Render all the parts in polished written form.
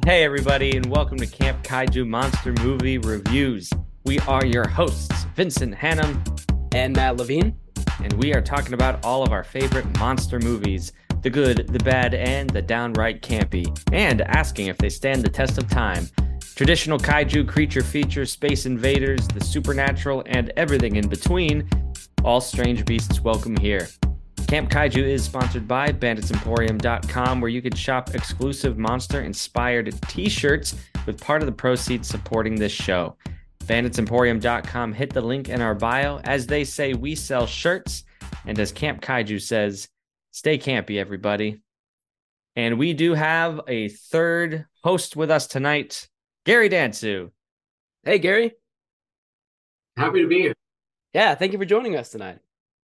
Hey, everybody, and welcome to Camp Kaiju Monster Movie Reviews. We are your hosts, Vincent Hannum and Matt Levine, and we are talking about all of our favorite monster movies, the good, the bad, and the downright campy, and asking if they stand the test of time. Traditional kaiju creature features, space invaders, the supernatural, and everything in between. All strange beasts welcome here. Camp Kaiju is sponsored by BanditsEmporium.com, where you can shop exclusive monster-inspired t-shirts with part of the proceeds supporting this show. BanditsEmporium.com, hit the link in our bio. As they say, we sell shirts, and as Camp Kaiju says, stay campy, everybody. And we do have a third host with us tonight, Gary Dansu. Hey, Gary. Happy to be here. Yeah, thank you for joining us tonight.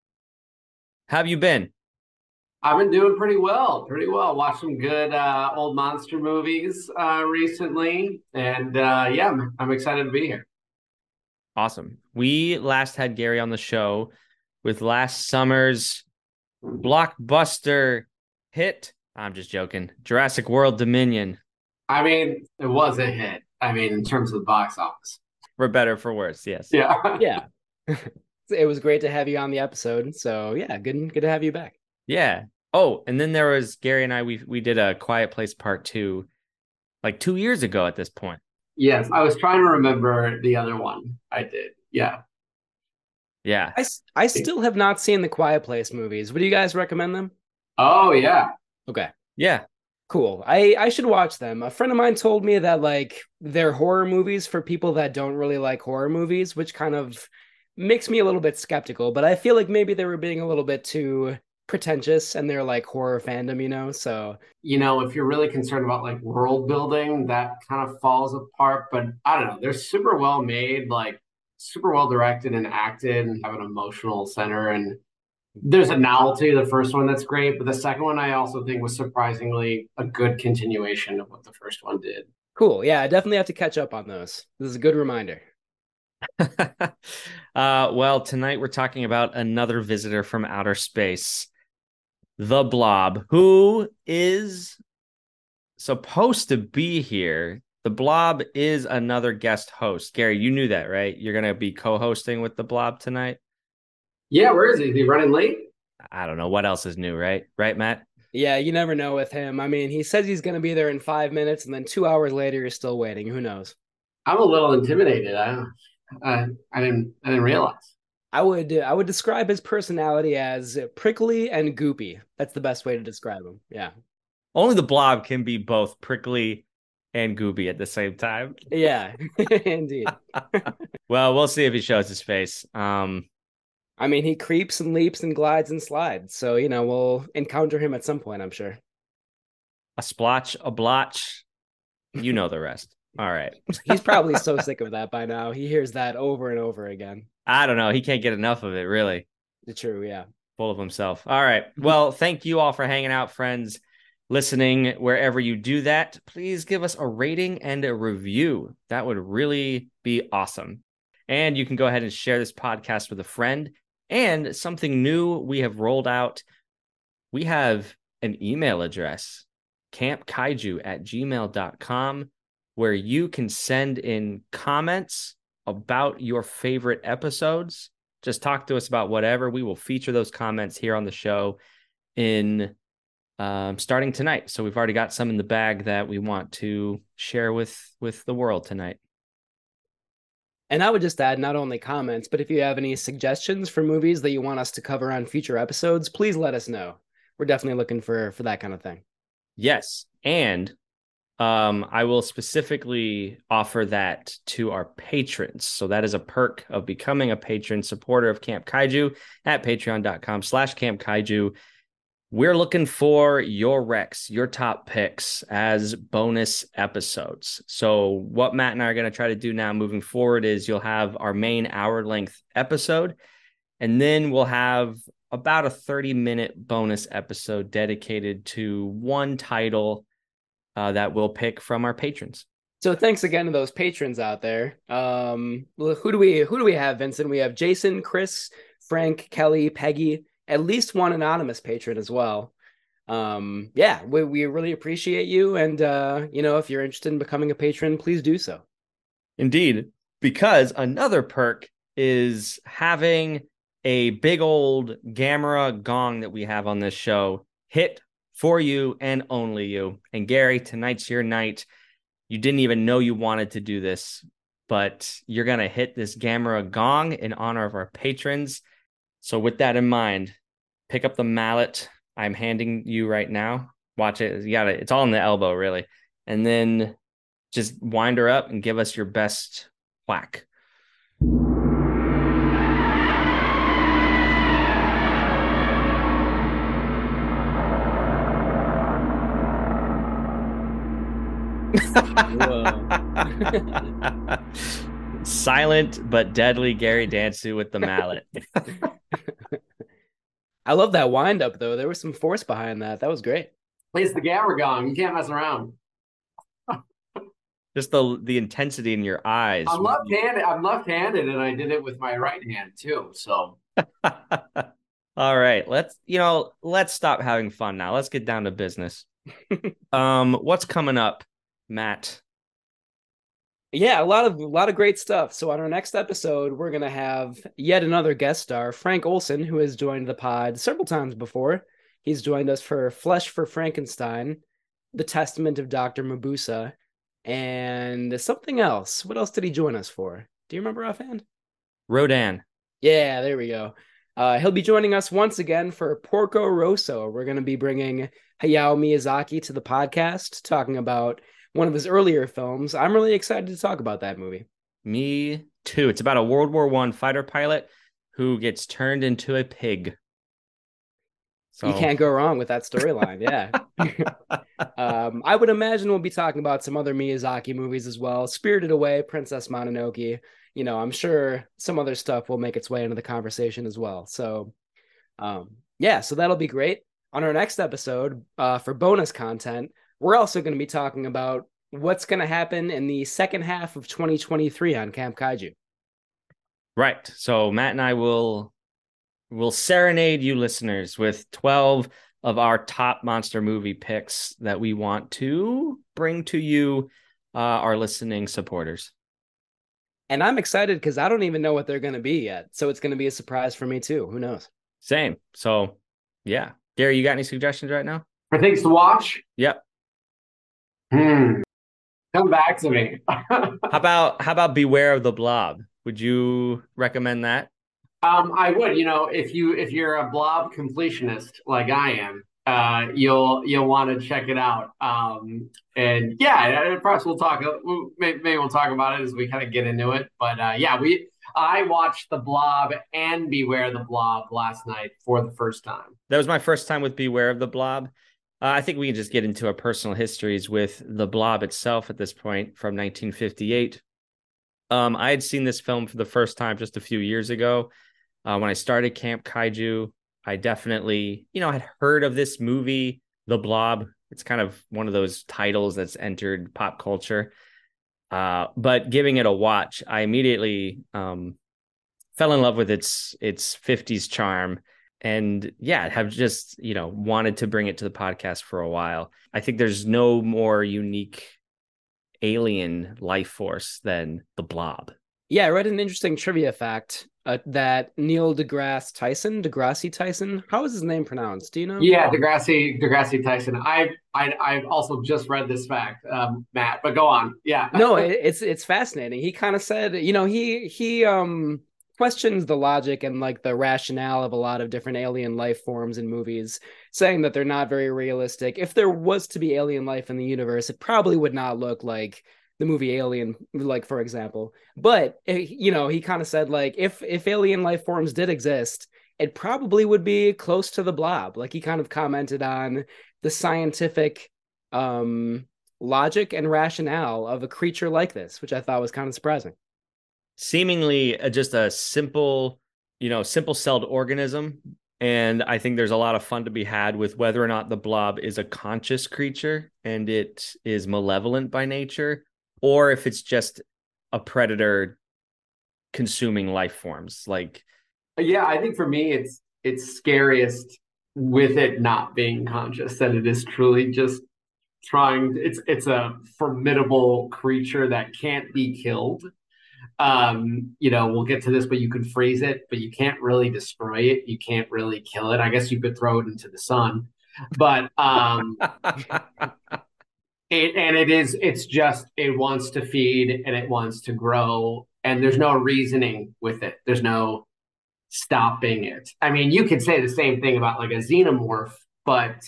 How have you been? I've been doing pretty well. Watched some good old monster movies recently, and I'm excited to be here. Awesome. We last had Gary on the show with last summer's blockbuster hit. I'm just joking. Jurassic World Dominion. I mean, it was a hit. I mean, in terms of the box office. For better, for worse, yes. Yeah. It was great to have you on the episode. So yeah, good to have you back. Yeah. Oh, and then there was Gary and I, we did a Quiet Place Part 2 like 2 years ago at this point. Yes, I was trying to remember the other one I did. Yeah. Yeah. I still have not seen the Quiet Place movies. Would you guys recommend them? Oh, yeah. Okay. Yeah. Cool. I should watch them. A friend of mine told me that like they're horror movies for people that don't really like horror movies, which kind of makes me a little bit skeptical, but I feel like maybe they were being a little bit too pretentious and they're like horror fandom, so. If you're really concerned about like world building, that kind of falls apart, but I don't know. They're super well made, like super well directed and acted and have an emotional center. And there's a novelty to the first one that's great, but the second one I also think was surprisingly a good continuation of what the first one did. Cool. Yeah, I definitely have to catch up on those. This is a good reminder. Well, tonight we're talking about another visitor from outer space, the Blob, who is supposed to be here. The Blob is another guest host. Gary, you knew that, right? You're going to be co-hosting with the Blob tonight? Yeah, where is he? Is he running late? I don't know. What else is new, right? Right, Matt? Yeah, you never know with him. I mean, he says he's going to be there in 5 minutes, and then 2 hours later, you're still waiting. Who knows? I'm a little intimidated. I didn't realize. I would describe his personality as prickly and goopy. That's the best way to describe him. Yeah. Only the Blob can be both prickly and goopy at the same time. Yeah, indeed. Well, we'll see if he shows his face. I mean, he creeps and leaps and glides and slides. So, we'll encounter him at some point, I'm sure. A splotch, a blotch. You know the rest. All right. He's probably so sick of that by now. He hears that over and over again. I don't know. He can't get enough of it, really. True, yeah. Full of himself. All right. Well, thank you all for hanging out, friends, listening wherever you do that. Please give us a rating and a review. That would really be awesome. And you can go ahead and share this podcast with a friend. And something new we have rolled out. We have an email address, campkaiju@gmail.com, where you can send in comments about your favorite episodes. Just talk to us about whatever. We will feature those comments here on the show in starting tonight. So we've already got some in the bag that we want to share with the world tonight. And I would just add not only comments, but if you have any suggestions for movies that you want us to cover on future episodes, please let us know. We're definitely looking for that kind of thing. Yes. And I will specifically offer that to our patrons. So that is a perk of becoming a patron supporter of Camp Kaiju at patreon.com/Camp Kaiju. We're looking for your recs, your top picks as bonus episodes. So what Matt and I are going to try to do now moving forward is you'll have our main hour-length episode, and then we'll have about a 30-minute bonus episode dedicated to one title that we'll pick from our patrons. So thanks again to those patrons out there. Who do we have, Vincent? We have Jason, Chris, Frank, Kelly, Peggy, at least one anonymous patron as well. Yeah, we really appreciate you. And, if you're interested in becoming a patron, please do so. Indeed, because another perk is having a big old Gamera gong that we have on this show hit for you and only you. And Gary, tonight's your night. You didn't even know you wanted to do this, but you're going to hit this Gamera gong in honor of our patrons. So with that in mind, pick up the mallet I'm handing you right now. Watch it. You got it. It's all in the elbow, really. And then just wind her up and give us your best whack. Silent but deadly Gary Dansu with the mallet. I love that wind up though. There was some force behind that. That was great. It's the Gamera gong. You can't mess around. Just the intensity in your eyes. I'm left-handed, and I did it with my right hand too. So, all right, let's stop having fun now. Let's get down to business. What's coming up, Matt? Yeah, a lot of great stuff. So on our next episode, we're gonna have yet another guest star, Frank Olson, who has joined the pod several times before. He's joined us for Flesh for Frankenstein, The Testament of Dr. Mabusa, and something else. What else did he join us for? Do you remember offhand? Rodan. Yeah, there we go. He'll be joining us once again for Porco Rosso. We're going to be bringing Hayao Miyazaki to the podcast, talking about one of his earlier films. I'm really excited to talk about that movie. Me too. It's about a World War I fighter pilot who gets turned into a pig. So you can't go wrong with that storyline. Yeah. I would imagine we'll be talking about some other Miyazaki movies as well. Spirited Away, Princess Mononoke. I'm sure some other stuff will make its way into the conversation as well. So, so that'll be great. On our next episode, for bonus content, we're also going to be talking about what's going to happen in the second half of 2023 on Camp Kaiju. Right. So Matt and I will serenade you listeners with 12 of our top monster movie picks that we want to bring to you, our listening supporters. And I'm excited because I don't even know what they're going to be yet. So it's going to be a surprise for me too. Who knows? Same. So, yeah. Gary, you got any suggestions right now? For things to watch? Yep. Come back to me. How about Beware of the Blob? Would you recommend that? I would. If you're a Blob completionist like I am, you'll want to check it out. And yeah, perhaps we'll talk. Maybe we'll talk about it as we kind of get into it. But I watched The Blob and Beware the Blob last night for the first time. That was my first time with Beware of the Blob. I think we can just get into our personal histories with The Blob itself at this point from 1958. I had seen this film for the first time just a few years ago. When I started Camp Kaiju, I definitely, had heard of this movie, The Blob. It's kind of one of those titles that's entered pop culture. But giving it a watch, I immediately fell in love with its 50s charm. And yeah, have just, wanted to bring it to the podcast for a while. I think there's no more unique alien life force than the Blob. Yeah, I read an interesting trivia fact that Neil deGrasse Tyson, how is his name pronounced? Do you know? Yeah, deGrasse Tyson. I've also just read this fact, Matt, but go on. Yeah. No, it's fascinating. He kind of said, he questions the logic and like the rationale of a lot of different alien life forms in movies, saying that they're not very realistic. If there was to be alien life in the universe, it probably would not look like the movie Alien, like, for example. But, he kind of said, like, if alien life forms did exist, it probably would be close to the Blob. Like, he kind of commented on the scientific logic and rationale of a creature like this, which I thought was kind of surprising. Seemingly just a simple-celled organism. And I think there's a lot of fun to be had with whether or not the Blob is a conscious creature and it is malevolent by nature, or if it's just a predator consuming life forms. Like, yeah, I think for me, it's scariest with it not being conscious, that it is truly just trying. It's a formidable creature that can't be killed. We'll get to this, but you can freeze it, but you can't really destroy it. You can't really kill it. I guess you could throw it into the sun, but it wants to feed and it wants to grow, and there's no reasoning with it. There's no stopping it. I mean, you could say the same thing about like a xenomorph, but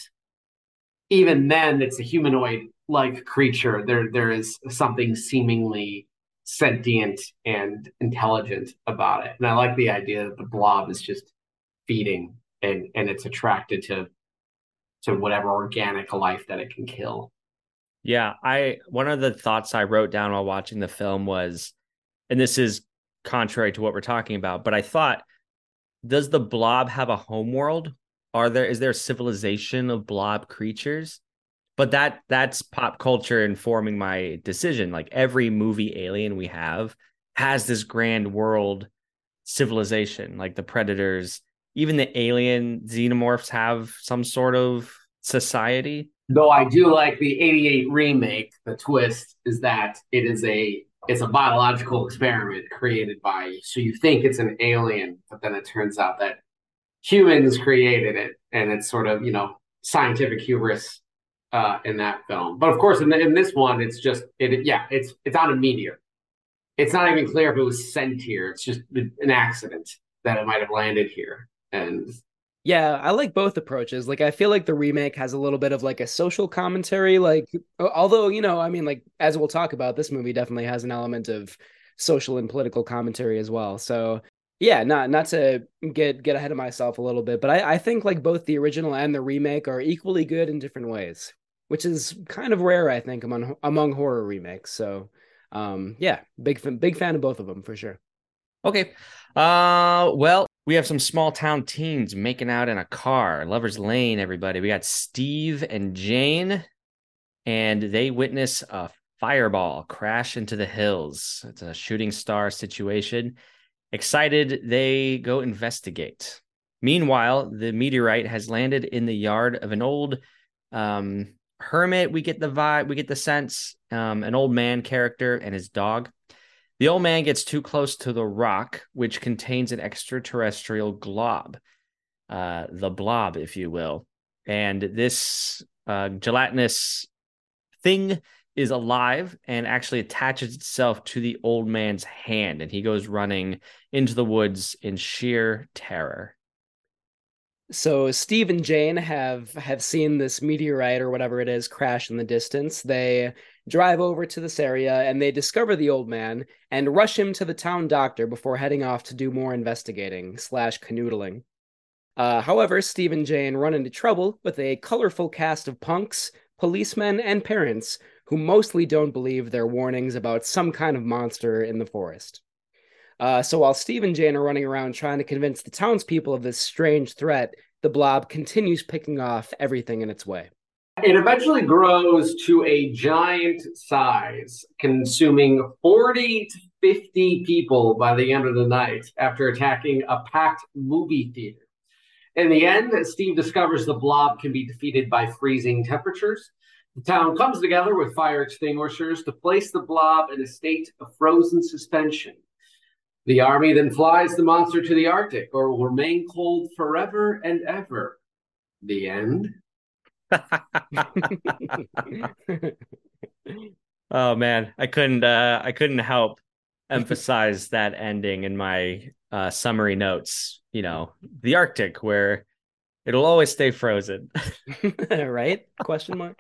even then, it's a humanoid-like creature. There is something seemingly sentient and intelligent about it, and I like the idea that the blob is just feeding and it's attracted to whatever organic life that it can kill. Yeah, one of the thoughts I wrote down while watching the film was, and this is contrary to what we're talking about, but I thought, does the blob have a homeworld? Is there a civilization of blob creatures? But that's pop culture informing my decision. Like every movie alien we have has this grand world civilization, like the predators, even the alien xenomorphs have some sort of society. Though I do like the 88 remake, the twist is that it's a biological experiment created by, so you think it's an alien, but then it turns out that humans created it, and it's sort of, scientific hubris in that film. But of course, in this one, it's just it's on a meteor. It's not even clear if it was sent here. It's just an accident that it might have landed here. And yeah, I like both approaches. Like, I feel like the remake has a little bit of like a social commentary. Like, although, I mean, like, as we'll talk about, this movie definitely has an element of social and political commentary as well. So, yeah, not to get ahead of myself a little bit, but I think like both the original and the remake are equally good in different ways, which is kind of rare, I think, among horror remakes. So, yeah, big fan of both of them for sure. Okay. Well, we have some small town teens making out in a car. Lover's Lane, everybody. We got Steve and Jane, and they witness a fireball crash into the hills. It's a shooting star situation. Excited, they go investigate. Meanwhile, the meteorite has landed in the yard of an old hermit. We get the vibe, we get the sense, an old man character and his dog. The old man gets too close to the rock, which contains an extraterrestrial glob, the blob, if you will. And this gelatinous thing is alive and actually attaches itself to the old man's hand. And he goes running into the woods in sheer terror. So Steve and Jane have seen this meteorite or whatever it is crash in the distance. They drive over to this area and they discover the old man and rush him to the town doctor before heading off to do more investigating / canoodling. However, Steve and Jane run into trouble with a colorful cast of punks, policemen, and parents who mostly don't believe their warnings about some kind of monster in the forest. So while Steve and Jane are running around trying to convince the townspeople of this strange threat, the blob continues picking off everything in its way. It eventually grows to a giant size, consuming 40 to 50 people by the end of the night after attacking a packed movie theater. In the end, Steve discovers the blob can be defeated by freezing temperatures. The town comes together with fire extinguishers to place the blob in a state of frozen suspension. The army then flies the monster to the Arctic, or will remain cold forever and ever. The end. Oh man, I couldn't help emphasize that ending in my summary notes. The Arctic, where it'll always stay frozen. Right? Question mark.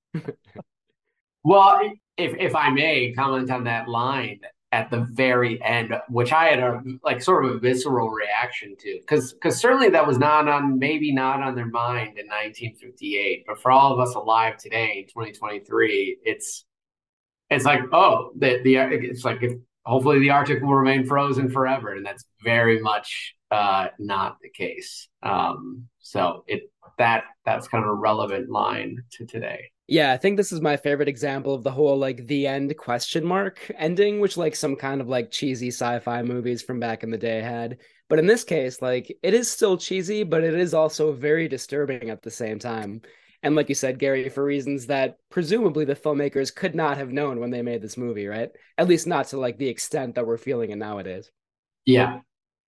Well, if I may comment on that line at the very end, which I had a sort of a visceral reaction to, because certainly that was maybe not on their mind in 1958, but for all of us alive today in 2023, it's like, oh, it's like, if hopefully the Arctic will remain frozen forever, and that's very much not the case. So that's kind of a relevant line to today. Yeah, I think this is my favorite example of the whole like the end question mark ending, which like some kind of like cheesy sci-fi movies from back in the day had. But in this case, like it is still cheesy, but it is also very disturbing at the same time. And like you said, Gary, for reasons that presumably the filmmakers could not have known when they made this movie, right? At least not to like the extent that we're feeling it nowadays. Yeah.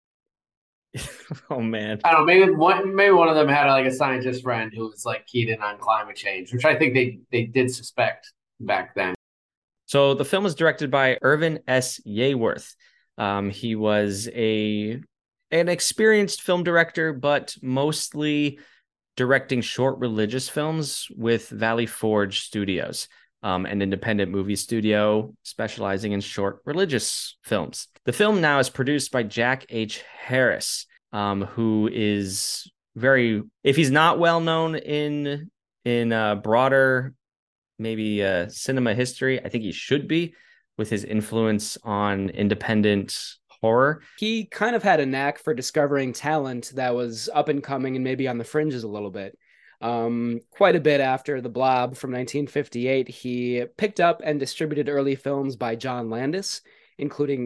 Oh man. I don't know, maybe one of them had like a scientist friend who was like keyed in on climate change, which I think they did suspect back then. So the film was directed by Irvin S. Yeworth. He was an experienced film director, but mostly directing short religious films with Valley Forge Studios, an independent movie studio specializing in short religious films. The film now is produced by Jack H. Harris, who is very, if he's not well known in broader maybe cinema history, I think he should be with his influence on independent horror. He kind of had a knack for discovering talent that was up and coming and maybe on the fringes a little bit. Quite a bit after The Blob from 1958, he picked up and distributed early films by John Landis, including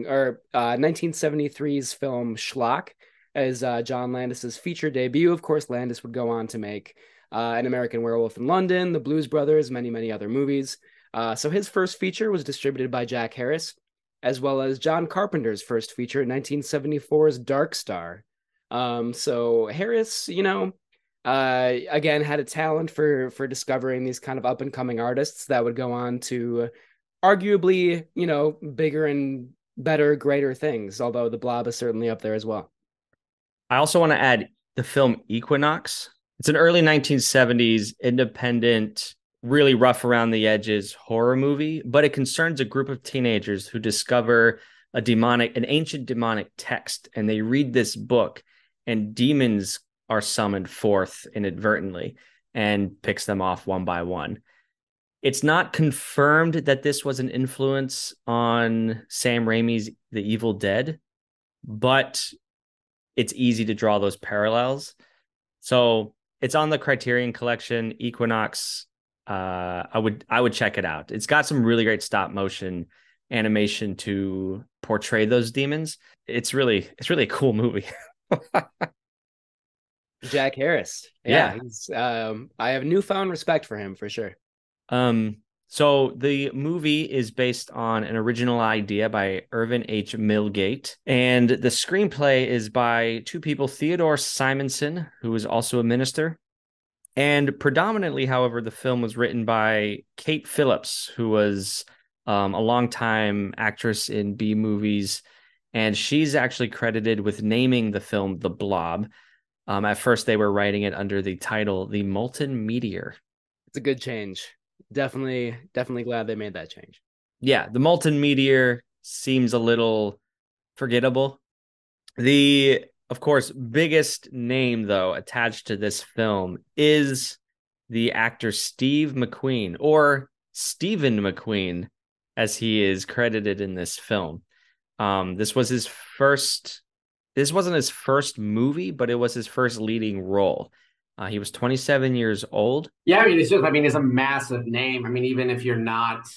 1973's film Schlock as John Landis's feature debut. Of course, Landis would go on to make An American Werewolf in London, The Blues Brothers, many, many other movies. So his first feature was distributed by Jack Harris, as well as John Carpenter's first feature in 1974's Dark Star. So Harris, again, had a talent for discovering these kind of up and coming artists that would go on to arguably, bigger and better, greater things, although The Blob is certainly up there as well. I also want to add the film Equinox. It's an early 1970s independent, really rough around the edges horror movie, but it concerns a group of teenagers who discover an ancient demonic text, and they read this book, and demons are summoned forth inadvertently and picks them off one by one. It's not confirmed that this was an influence on Sam Raimi's The Evil Dead, but it's easy to draw those parallels. So it's on the Criterion Collection, Equinox. I would check it out. It's got some really great stop motion animation to portray those demons. It's really a cool movie. Jack Harris. Yeah. I have newfound respect for him for sure. So the movie is based on an original idea by Irvin H. Millgate, and the screenplay is by two people, Theodore Simonson, who is also a minister, and predominantly, however, the film was written by Kate Phillips, who was a longtime actress in B movies, and she's actually credited with naming the film The Blob. At first, they were writing it under the title The Molten Meteor. It's a good change. Definitely glad they made that change. Yeah, The Molten Meteor seems a little forgettable. The, of course, biggest name, though, attached to this film is the actor Steve McQueen, or Stephen McQueen, as he is credited in this film. This wasn't his first movie, but it was his first leading role. He was 27 years old. Yeah, it's a massive name. Even if you're not,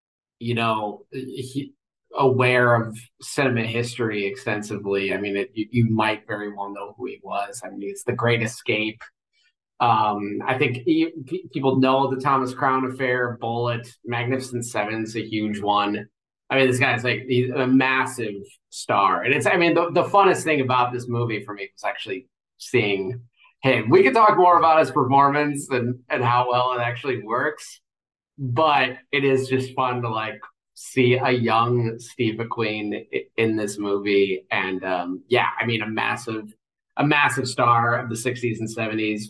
aware of cinema history extensively, you might very well know who he was. It's The Great Escape. I think people know the Thomas Crown Affair, Bullet, Magnificent Seven's a huge one. This guy's he's a massive star. And it's, the funnest thing about this movie for me was actually seeing him. We could talk more about his performance and how well it actually works, but it is just fun to see a young Steve McQueen in this movie. And a massive star of the 60s and 70s.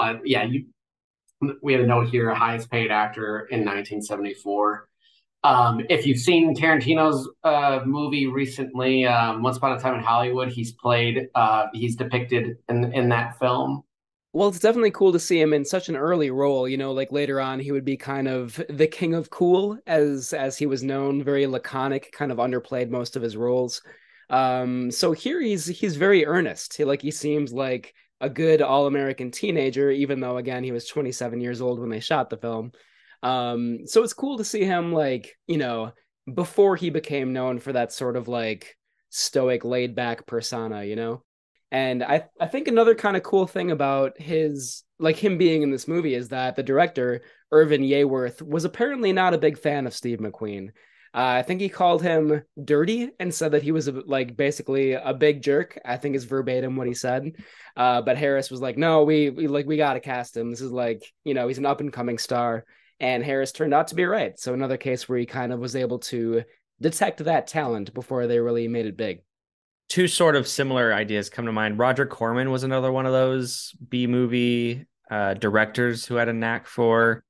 We had a note here, highest paid actor in 1974. If you've seen Tarantino's movie recently, Once Upon a Time in Hollywood, he's depicted in that film. Well, it's definitely cool to see him in such an early role. Later on, he would be kind of the king of cool, as he was known, very laconic, kind of underplayed most of his roles. So here he's very earnest. He seems like a good all-American teenager, even though again he was 27 years old when they shot the film. So it's cool to see him before he became known for that sort of stoic, laid back persona, And I think another kind of cool thing about his like him being in this movie is that the director, Irvin Yeworth, was apparently not a big fan of Steve McQueen. I think he called him dirty and said that he was like basically a big jerk. I think is verbatim what he said. But Harris was like, no, we got to cast him. This is like, he's an up and coming star. And Harris turned out to be right. So another case where he kind of was able to detect that talent before they really made it big. Two sort of similar ideas come to mind. Roger Corman was another one of those B movie directors who had a knack for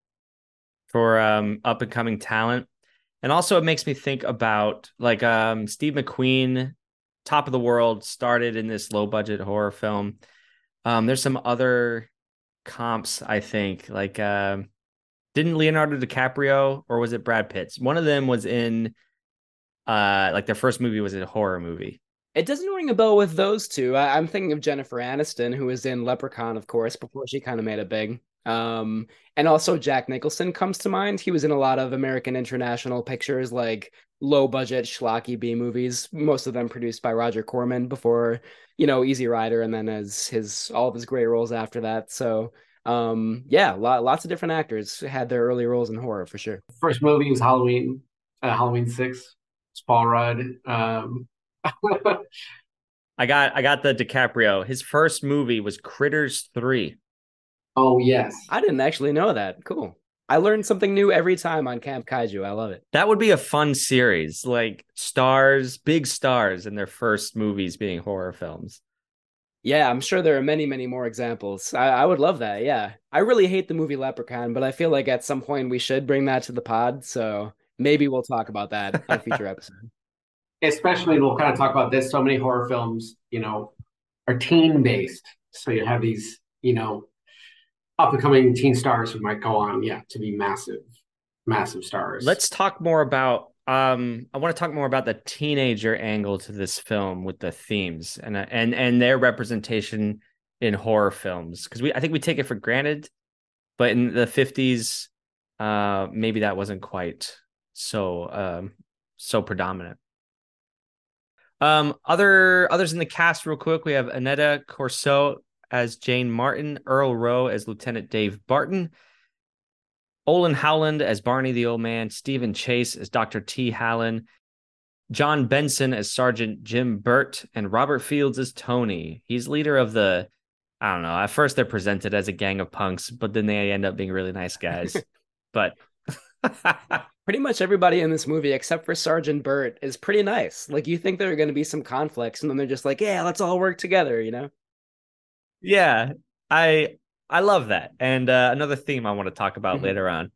up and coming talent. And also it makes me think about like Steve McQueen, Top of the World, started in this low budget horror film. There's some other comps, I think, like didn't Leonardo DiCaprio or was it Brad Pitt? One of them was in like their first movie was a horror movie. It doesn't ring a bell with those two. I'm thinking of Jennifer Aniston, who was in Leprechaun, of course, before she kind of made it big. And also Jack Nicholson comes to mind. He was in a lot of American International pictures, like low budget schlocky B movies, most of them produced by Roger Corman before, Easy Rider, and then as all of his great roles after that. So yeah, lots of different actors had their early roles in horror for sure. First movie was Halloween, Halloween 6. It's Paul Rudd. I got the DiCaprio. His first movie was Critters 3. Oh, yes. I didn't actually know that. Cool. I learned something new every time on Camp Kaiju. I love it. That would be a fun series, like stars, big stars in their first movies being horror films. Yeah, I'm sure there are many, many more examples. I would love that. Yeah. I really hate the movie Leprechaun, but I feel like at some point we should bring that to the pod. So maybe we'll talk about that on a future episode. Especially, we'll kind of talk about this. So many horror films, are teen based. So you have these, up and coming teen stars who might go on, to be massive stars. Let's talk more about I want to talk more about the teenager angle to this film with the themes and their representation in horror films, because I think we take it for granted, but in the 50s maybe that wasn't quite so predominant. Others in the cast real quick, we have Annetta Corso as Jane Martin, Earl Rowe as Lieutenant Dave Barton, Olin Howland as Barney the Old Man, Stephen Chase as Dr. T. Hallen, John Benson as Sergeant Jim Burt, and Robert Fields as Tony. He's leader of the, I don't know, at first they're presented as a gang of punks, but then they end up being really nice guys. But pretty much everybody in this movie, except for Sergeant Burt, is pretty nice. Like, you think there are going to be some conflicts, and then they're just like, yeah, let's all work together, Yeah, I love that. And another theme I want to talk about later on.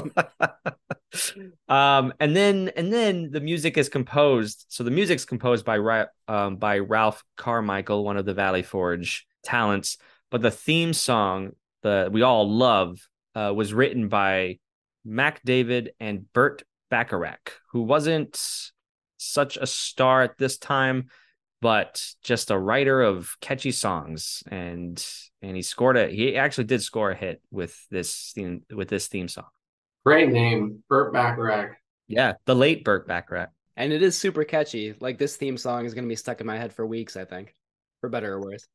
And then the music is composed. So the music's composed by Ralph Carmichael, one of the Valley Forge talents. But the theme song that we all love was written by Mac David and Burt Bacharach, who wasn't such a star at this time, but just a writer of catchy songs, and he actually did score a hit with this theme song. Great name, Burt Bacharach. Yeah, the late Burt Bacharach. And it is super catchy. Like, this theme song is going to be stuck in my head for weeks, I think, for better or worse.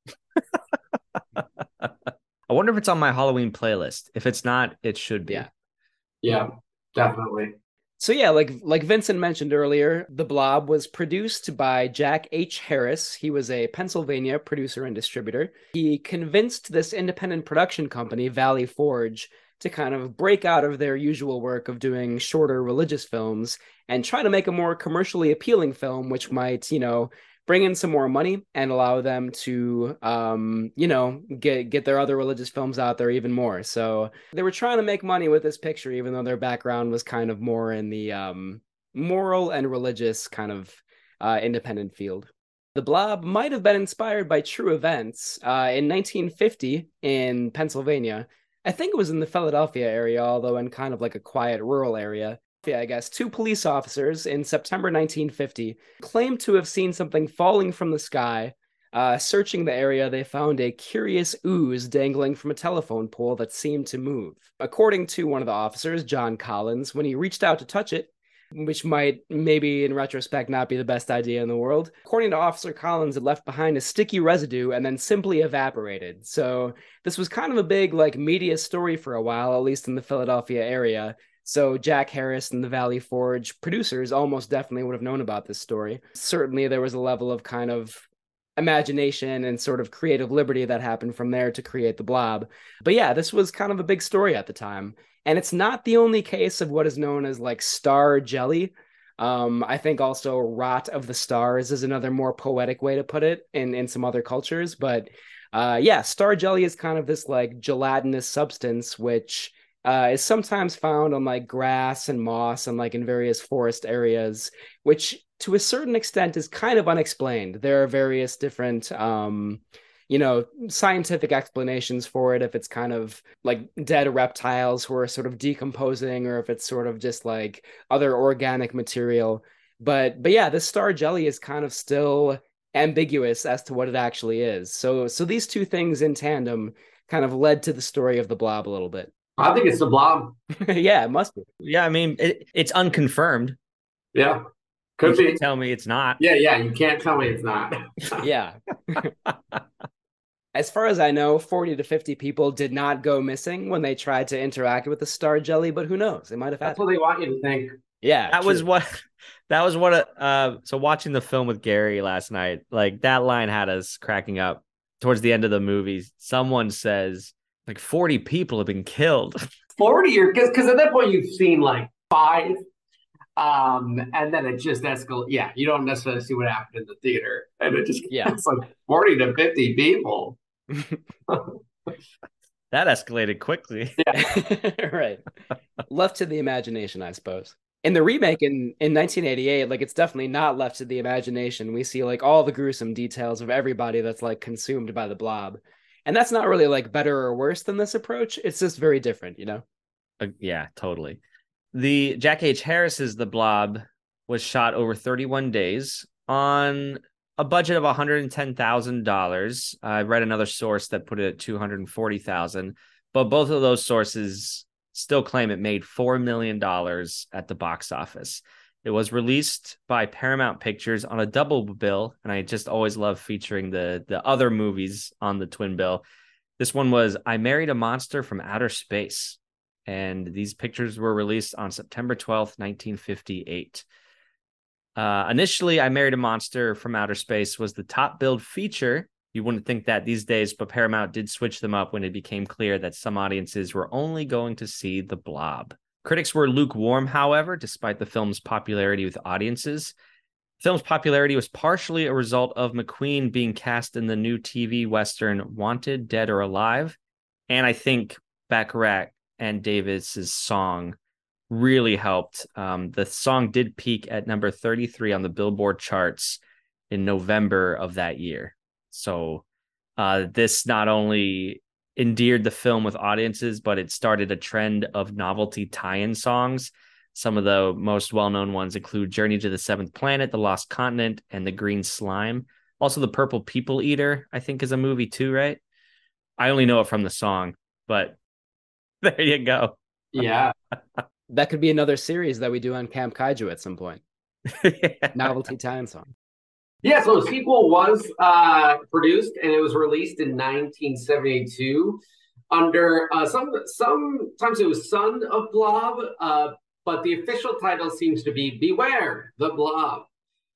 I wonder if it's on my Halloween playlist. If it's not, it should be. Yeah, definitely. So yeah, like Vincent mentioned earlier, The Blob was produced by Jack H. Harris. He was a Pennsylvania producer and distributor. He convinced this independent production company, Valley Forge, to kind of break out of their usual work of doing shorter religious films and try to make a more commercially appealing film, which might, bring in some more money and allow them to, get their other religious films out there even more. So they were trying to make money with this picture, even though their background was kind of more in the moral and religious kind of independent field. The Blob might have been inspired by true events. In 1950 in Pennsylvania, I think it was in the Philadelphia area, although in kind of like a quiet rural area, I guess, two police officers in September 1950 claimed to have seen something falling from the sky. Searching the area, they found a curious ooze dangling from a telephone pole that seemed to move. According to one of the officers, John Collins, when he reached out to touch it, which might maybe in retrospect not be the best idea in the world. According to Officer Collins, it left behind a sticky residue and then simply evaporated. So this was kind of a big like media story for a while, at least in the Philadelphia area. So Jack Harris and the Valley Forge producers almost definitely would have known about this story. Certainly there was a level of kind of imagination and sort of creative liberty that happened from there to create the Blob. But yeah, this was kind of a big story at the time. And it's not the only case of what is known as like star jelly. I think also rot of the stars is another more poetic way to put it in some other cultures. But yeah, star jelly is kind of this like gelatinous substance, which is sometimes found on like grass and moss and like in various forest areas, which to a certain extent is kind of unexplained. There are various different scientific explanations for it, if it's kind of like dead reptiles who are sort of decomposing, or if it's sort of just like other organic material. But yeah, this star jelly is kind of still ambiguous as to what it actually is. So these two things in tandem kind of led to the story of the Blob a little bit. I think it's the Blob. Yeah, it must be. Yeah, I mean, it's unconfirmed. Yeah, could You be. can't tell me it's not. Yeah, you can't tell me it's not. Yeah. As far as I know, 40 to 50 people did not go missing when they tried to interact with the star jelly, but who knows? They might have had. That's what they want you to think. Yeah, That was what so watching the film with Gary last night, like that line had us cracking up. Towards the end of the movie, someone says like 40 people have been killed. 40 or because at that point you've seen like 5. And then it just escalates. Yeah, you don't necessarily see what happened in the theater. And it's like 40 to 50 people. That escalated quickly. Yeah. Right. Left to the imagination, I suppose. In the remake in 1988, like it's definitely not left to the imagination. We see like all the gruesome details of everybody that's like consumed by the Blob. And that's not really like better or worse than this approach. It's just very different, you know? Yeah, totally. The Jack H. Harris's The Blob was shot over 31 days on a budget of $110,000. I read another source that put it at $240,000, but both of those sources still claim it made $4 million at the box office. It was released by Paramount Pictures on a double bill, and I just always love featuring the other movies on the twin bill. This one was I Married a Monster from Outer Space, and these pictures were released on September 12th, 1958. Initially, I Married a Monster from Outer Space was the top billed feature. You wouldn't think that these days, but Paramount did switch them up when it became clear that some audiences were only going to see the Blob. Critics were lukewarm, however, despite the film's popularity with audiences. The film's popularity was partially a result of McQueen being cast in the new TV Western Wanted, Dead or Alive. And I think Bacharach and Davis's song really helped. The song did peak at number 33 on the Billboard charts in November of that year. So this not only endeared the film with audiences, but it started a trend of novelty tie-in songs. Some of the most well-known ones include Journey to the Seventh Planet, The Lost Continent, and The Green Slime. Also, The Purple People Eater, I think, is a movie too, right? I only know it from the song, but there you go. Yeah. That could be another series that we do on Camp Kaiju at some point. Yeah. Novelty tie-in song. Yeah, so a sequel was produced and it was released in 1972 under sometimes it was Son of Blob, but the official title seems to be Beware the Blob.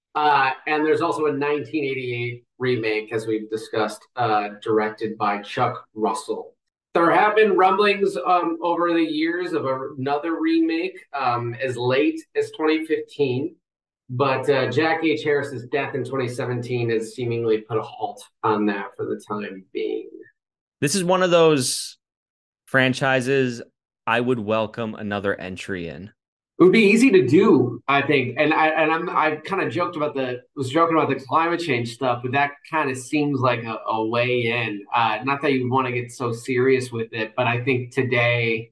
And there's also a 1988 remake, as we've discussed, directed by Chuck Russell. There have been rumblings over the years of another remake as late as 2015. But Jack H. Harris's death in 2017 has seemingly put a halt on that for the time being. This is one of those franchises I would welcome another entry in. It would be easy to do, I think. And I kind of was joking about the climate change stuff, but that kind of seems like a way in. Not that you want to get so serious with it, but I think today,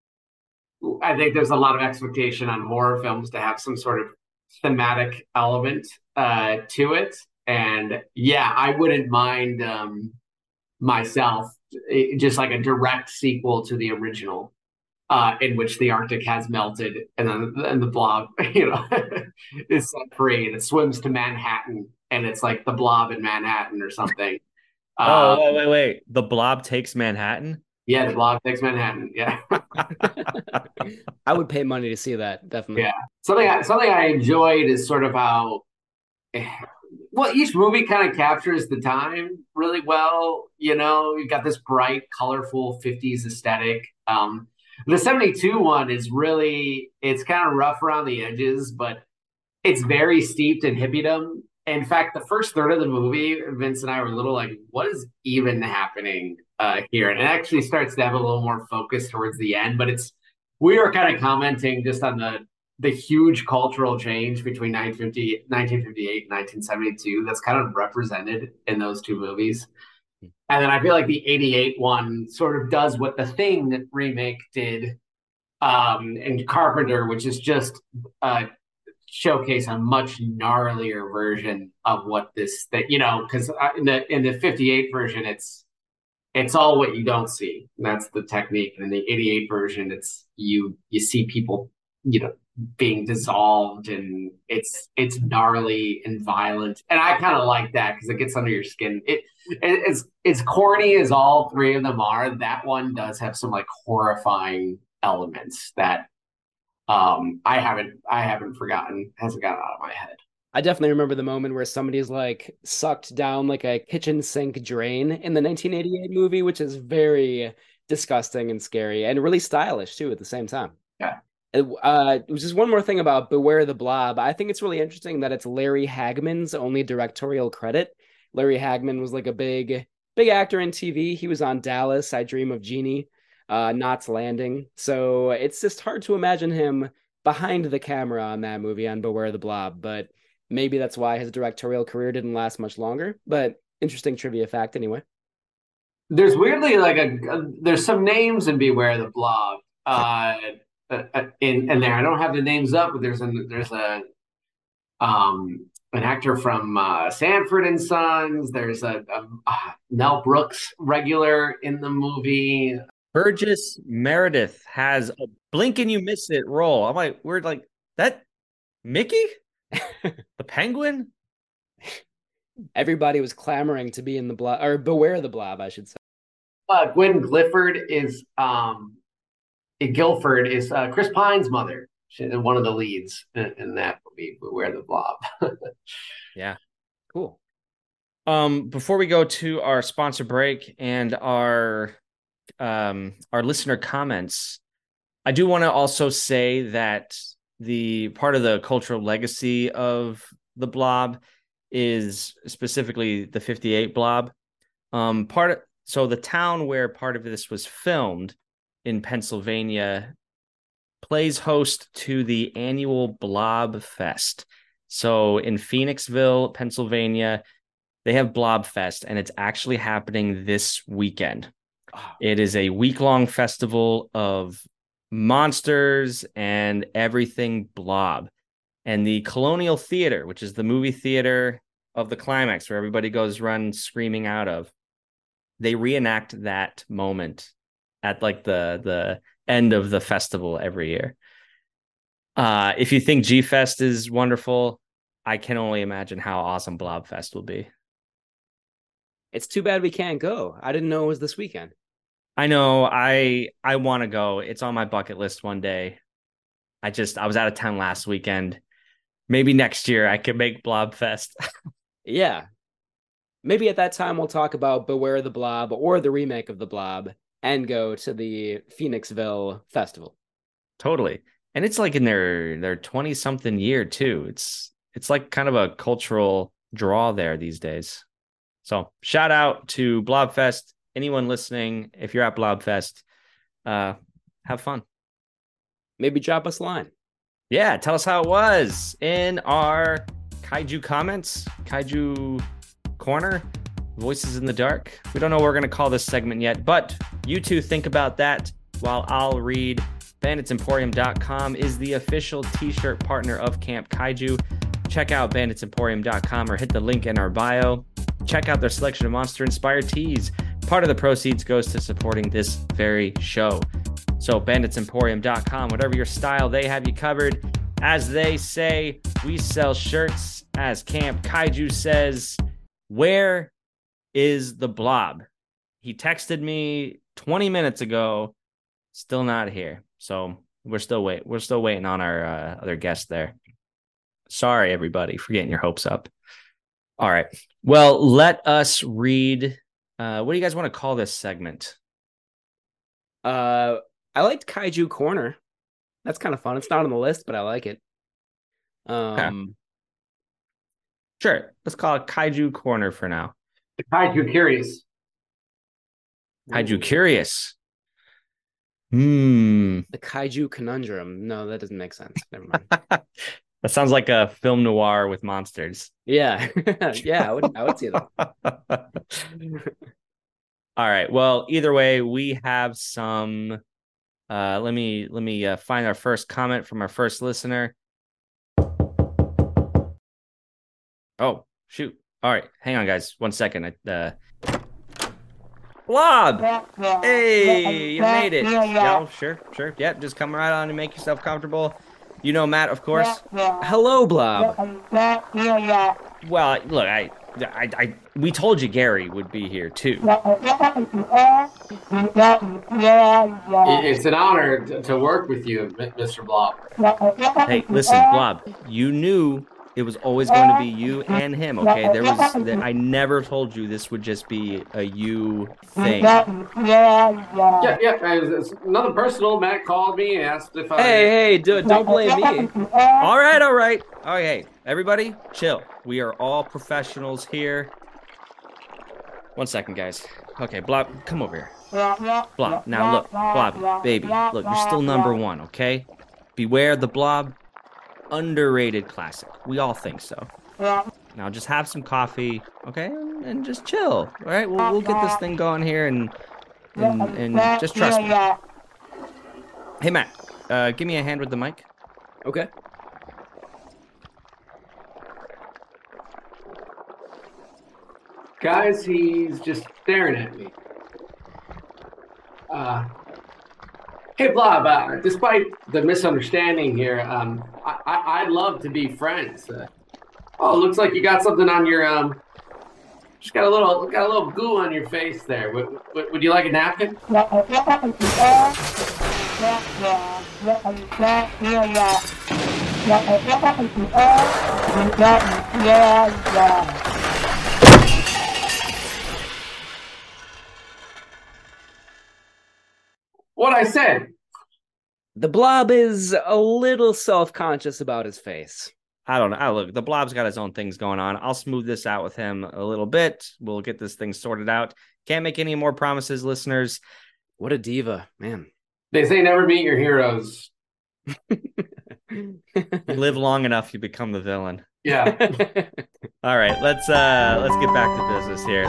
there's a lot of expectation on horror films to have some sort of thematic element to it. And yeah, I wouldn't mind myself just like a direct sequel to the original. in which the Arctic has melted, and the blob, is set free and it swims to Manhattan, and it's like the blob in Manhattan or something. Oh, wait. The blob takes Manhattan? Yeah, the blob takes Manhattan. Yeah. I would pay money to see that, definitely. Yeah. Something I enjoyed is sort of how well each movie kind of captures the time really well. You've got this bright, colorful 50s aesthetic. The 72 one is really, it's kind of rough around the edges, but it's very steeped in hippiedom. In fact, the first third of the movie, Vince and I were a little like, what is even happening here? And it actually starts to have a little more focus towards the end, but we were kind of commenting just on the huge cultural change between 1958 and 1972 that's kind of represented in those two movies. And then I feel like the 88 one sort of does what the Thing remake did in Carpenter, which is just showcase a much gnarlier version of what because in the 58 version, it's all what you don't see. And that's the technique. And in the 88 version, it's you see people, being dissolved, and it's gnarly and violent. And I kind of like that because it gets under your skin. It's corny as all three of them are. That one does have some like horrifying elements that I haven't forgotten, hasn't gotten out of my head. I definitely remember the moment where somebody's like sucked down like a kitchen sink drain in the 1988 movie, which is very disgusting and scary and really stylish too at the same time. Yeah. Just one more thing about Beware the Blob. I think it's really interesting that it's Larry Hagman's only directorial credit. Larry Hagman was like a big actor in TV. He was on Dallas, I Dream of Jeannie, Knots Landing. So it's just hard to imagine him behind the camera on that movie on Beware the Blob. But maybe that's why his directorial career didn't last much longer. But interesting trivia fact anyway. There's weirdly there's some names in Beware the Blob. In there, I don't have the names up, but there's an actor from Sanford and Sons. There's a Mel Brooks regular in the movie. Burgess Meredith has a blink and you miss it role. I'm like, we're like that Mickey, the Penguin. Everybody was clamoring to be in the Blob, or Beware the Blob, I should say. Gwen Gifford is Chris Pine's mother. She's one of the leads in that movie, Beware the Blob. Yeah, cool. Before we go to our sponsor break and our listener comments, I do want to also say that the part of the cultural legacy of the Blob is specifically the 58 Blob. So the town where part of this was filmed in Pennsylvania plays host to the annual Blob Fest. So in Phoenixville, Pennsylvania, they have Blob Fest, and it's actually happening this weekend. It is a week-long festival of monsters and everything blob. And the Colonial Theater, which is the movie theater of the climax where everybody goes run screaming out of, they reenact that moment at like the end of the festival every year. If you think G-Fest is wonderful, I can only imagine how awesome Blob Fest will be. It's too bad we can't go. I didn't know it was this weekend. I know. I want to go. It's on my bucket list one day. I was out of town last weekend. Maybe next year I could make Blob Fest. Yeah. Maybe at that time we'll talk about Beware the Blob or the remake of the Blob and go to the Phoenixville Festival. Totally. And it's like in their 20-something year too. It's like kind of a cultural draw there these days. So shout out to Blobfest. Anyone listening, if you're at Blobfest, have fun. Maybe drop us a line. Yeah, tell us how it was in our Kaiju comments, Kaiju Corner, Voices in the Dark. We don't know what we're going to call this segment yet, but you two think about that while I'll read. BanditsEmporium.com is the official t-shirt partner of Camp Kaiju. Check out BanditsEmporium.com or hit the link in our bio. Check out their selection of monster-inspired tees. Part of the proceeds goes to supporting this very show. So banditsemporium.com, whatever your style, they have you covered. As they say, we sell shirts. As Camp Kaiju says, where is the blob? He texted me 20 minutes ago, still not here. So we're still waiting on our other guest there. Sorry, everybody, for getting your hopes up. All right. Well, let us read. What do you guys want to call this segment? I liked Kaiju Corner. That's kind of fun. It's not on the list, but I like it. Sure. Let's call it Kaiju Corner for now. Kaiju Curious. Kaiju Curious. The Kaiju Conundrum. No, that doesn't make sense. Never mind. That sounds like a film noir with monsters. Yeah. Yeah, I would see that. All right. Well, either way, we have some. Let me find our first comment from our first listener. Oh, shoot. All right. Hang on, guys. 1 second. Blob! Hey, you made it. Yeah, sure. Yeah, just come right on and make yourself comfortable. You know Matt, of course. Hello, Blob. Well, look, we told you Gary would be here too. It's an honor to work with you, Mr. Blob. Hey, listen, Blob, you knew it was always going to be you and him, okay? I never told you this would just be a you thing. Yeah. It's another personal. Matt called me and asked if I. Hey, dude, don't blame me. All right. Okay, everybody, chill. We are all professionals here. 1 second, guys. Okay, Blob, come over here. Blob, now look, Blob, baby, look, you're still number one, okay? Beware the Blob. Underrated classic. We all think so. Now just have some coffee, okay, and just chill. All right, we'll get this thing going here, and just trust me. Hey Matt, give me a hand with the mic. Okay. Guys, he's just staring at me. Hey, Blob, despite the misunderstanding here, I'd love to be friends. Looks like you got something on your, just got a little goo on your face there. Would you like a napkin? What I said. The Blob is a little self-conscious about his face. I don't know. Look, the Blob's got his own things going on. I'll smooth this out with him a little bit. We'll get this thing sorted out. Can't make any more promises, listeners. What a diva, man. They say never meet your heroes. You live long enough, you become the villain. Yeah. All right, let's get back to business here.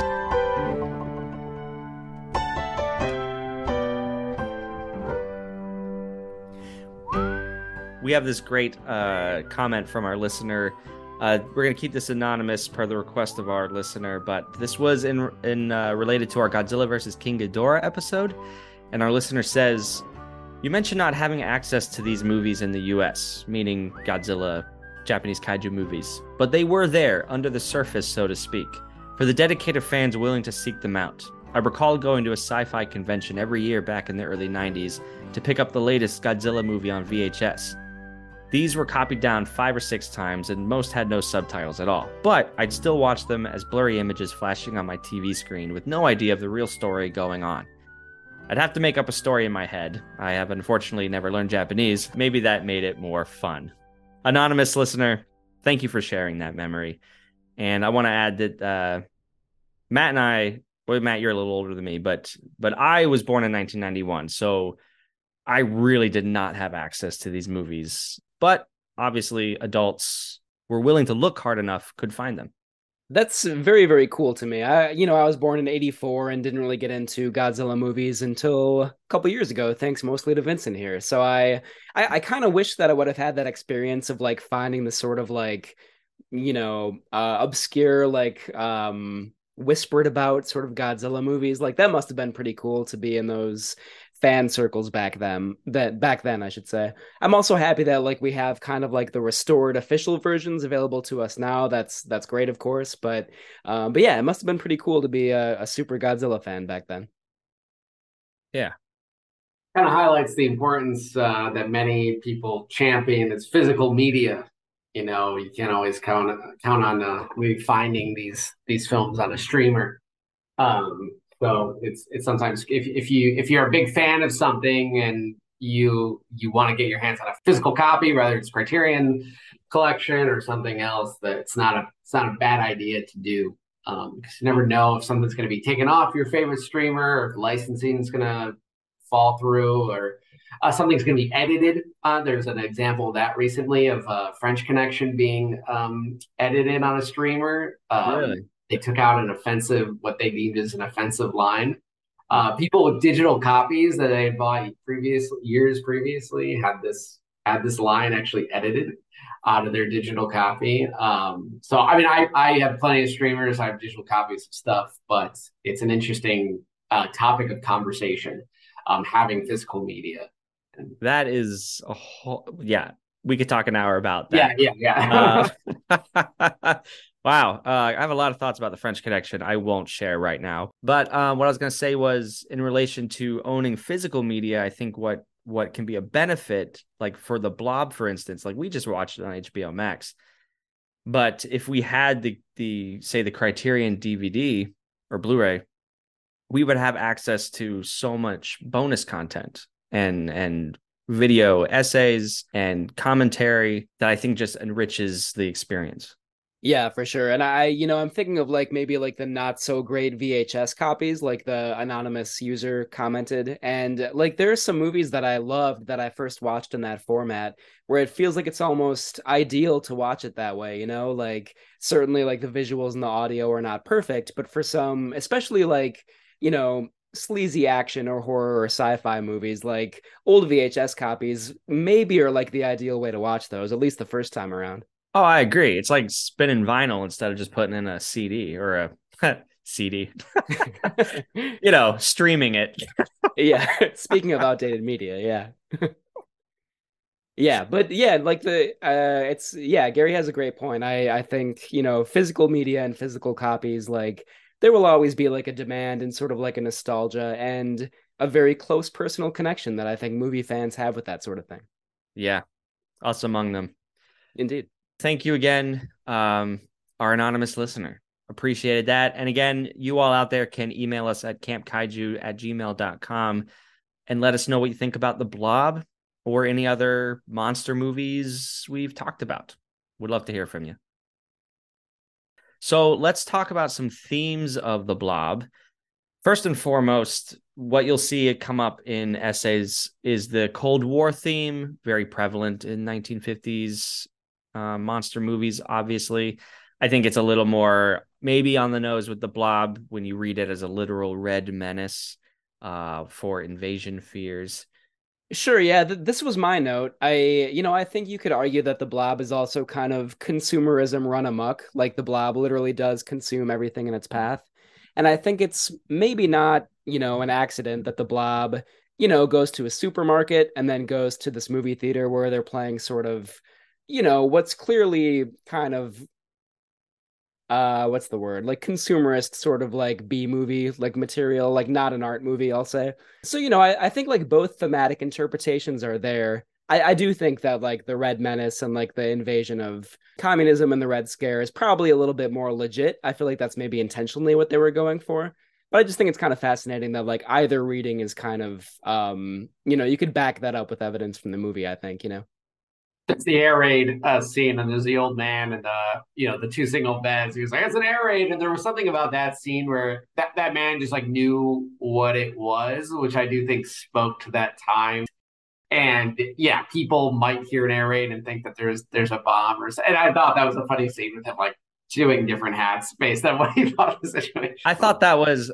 We have this great comment from our listener. We're going to keep this anonymous per the request of our listener, but this was in related to our Godzilla vs. King Ghidorah episode. And our listener says, you mentioned not having access to these movies in the US, meaning Godzilla, Japanese kaiju movies, but they were there under the surface, so to speak, for the dedicated fans willing to seek them out. I recall going to a sci-fi convention every year back in the early 90s to pick up the latest Godzilla movie on VHS. These were copied down 5 or 6 times, and most had no subtitles at all. But I'd still watch them as blurry images flashing on my TV screen with no idea of the real story going on. I'd have to make up a story in my head. I have unfortunately never learned Japanese. Maybe that made it more fun. Anonymous listener, thank you for sharing that memory. And I want to add that Matt and I, well, Matt, you're a little older than me, but I was born in 1991, so I really did not have access to these movies. But obviously, adults were willing to look hard enough, could find them. That's very, very cool to me. I was born in 84 and didn't really get into Godzilla movies until a couple years ago, thanks mostly to Vincent here. So I kind of wish that I would have had that experience of like finding the sort of like, obscure, like whispered about sort of Godzilla movies. Like that must have been pretty cool to be in those fan circles back then, I should say. I'm also happy that like we have kind of like the restored official versions available to us now. That's great, of course, but yeah, it must have been pretty cool to be a super Godzilla fan back then. Yeah. Kind of highlights the importance that many people champion. It's physical media. You can't always count on maybe finding these films on a streamer. So it's sometimes if you're a big fan of something and you want to get your hands on a physical copy, whether it's Criterion Collection or something else, that it's not a bad idea to do. Because you never know if something's going to be taken off your favorite streamer, or if licensing is going to fall through, or something's going to be edited. There's an example of that recently of French Connection being edited on a streamer. Really? They took out what they deemed as an offensive line. People with digital copies that they had bought years previously had this line actually edited out of their digital copy. So I mean, I have plenty of streamers. I have digital copies of stuff, but it's an interesting topic of conversation. Having physical media. That is a whole, yeah, we could talk an hour about that. Yeah. Wow. I have a lot of thoughts about the French Connection I won't share right now. But what I was going to say was, in relation to owning physical media, I think what can be a benefit, like for The Blob, for instance, like we just watched it on HBO Max. But if we had the Criterion DVD or Blu-ray, we would have access to so much bonus content and video essays and commentary that I think just enriches the experience. Yeah, for sure. And I'm thinking of like maybe like the not so great VHS copies, like the anonymous user commented. And like there are some movies that I loved that I first watched in that format, where it feels like it's almost ideal to watch it that way, like certainly like the visuals and the audio are not perfect, but for some, especially like, sleazy action or horror or sci-fi movies, like old VHS copies maybe are like the ideal way to watch those, at least the first time around. Oh, I agree. It's like spinning vinyl instead of just putting in a CD or a CD, streaming it. Yeah. Speaking of outdated media. Yeah. Yeah, but yeah, like Gary has a great point. I think, physical media and physical copies, like there will always be like a demand and sort of like a nostalgia and a very close personal connection that I think movie fans have with that sort of thing. Yeah, us among them. Indeed. Thank you again, our anonymous listener. Appreciated that. And again, you all out there can email us at campkaiju@gmail.com and let us know what you think about The Blob or any other monster movies we've talked about. Would love to hear from you. So let's talk about some themes of The Blob. First and foremost, what you'll see it come up in essays is the Cold War theme, very prevalent in 1950s monster movies, obviously. I think it's a little more maybe on the nose with The Blob when you read it as a literal red menace for invasion fears. Sure, yeah, this was my note. I think you could argue that The Blob is also kind of consumerism run amok. Like The Blob literally does consume everything in its path. And I think it's maybe not, an accident that The Blob, goes to a supermarket and then goes to this movie theater where they're playing sort of, what's clearly kind of what's the word, like consumerist sort of like B movie like material, like not an art movie, I'll say. So I think like both thematic interpretations are there. I do think that like the Red Menace and like the invasion of communism and the Red Scare is probably a little bit more legit. I feel like that's maybe intentionally what they were going for, but I just think it's kind of fascinating that like either reading is kind of you could back that up with evidence from the movie, I think. It's the air raid scene, and there's the old man and the two single beds. He was like, "It's an air raid," and there was something about that scene where that man just like knew what it was, which I do think spoke to that time. And yeah, people might hear an air raid and think that there's a bomb, and I thought that was a funny scene with him like doing different hats based on what he thought of the situation. I thought that was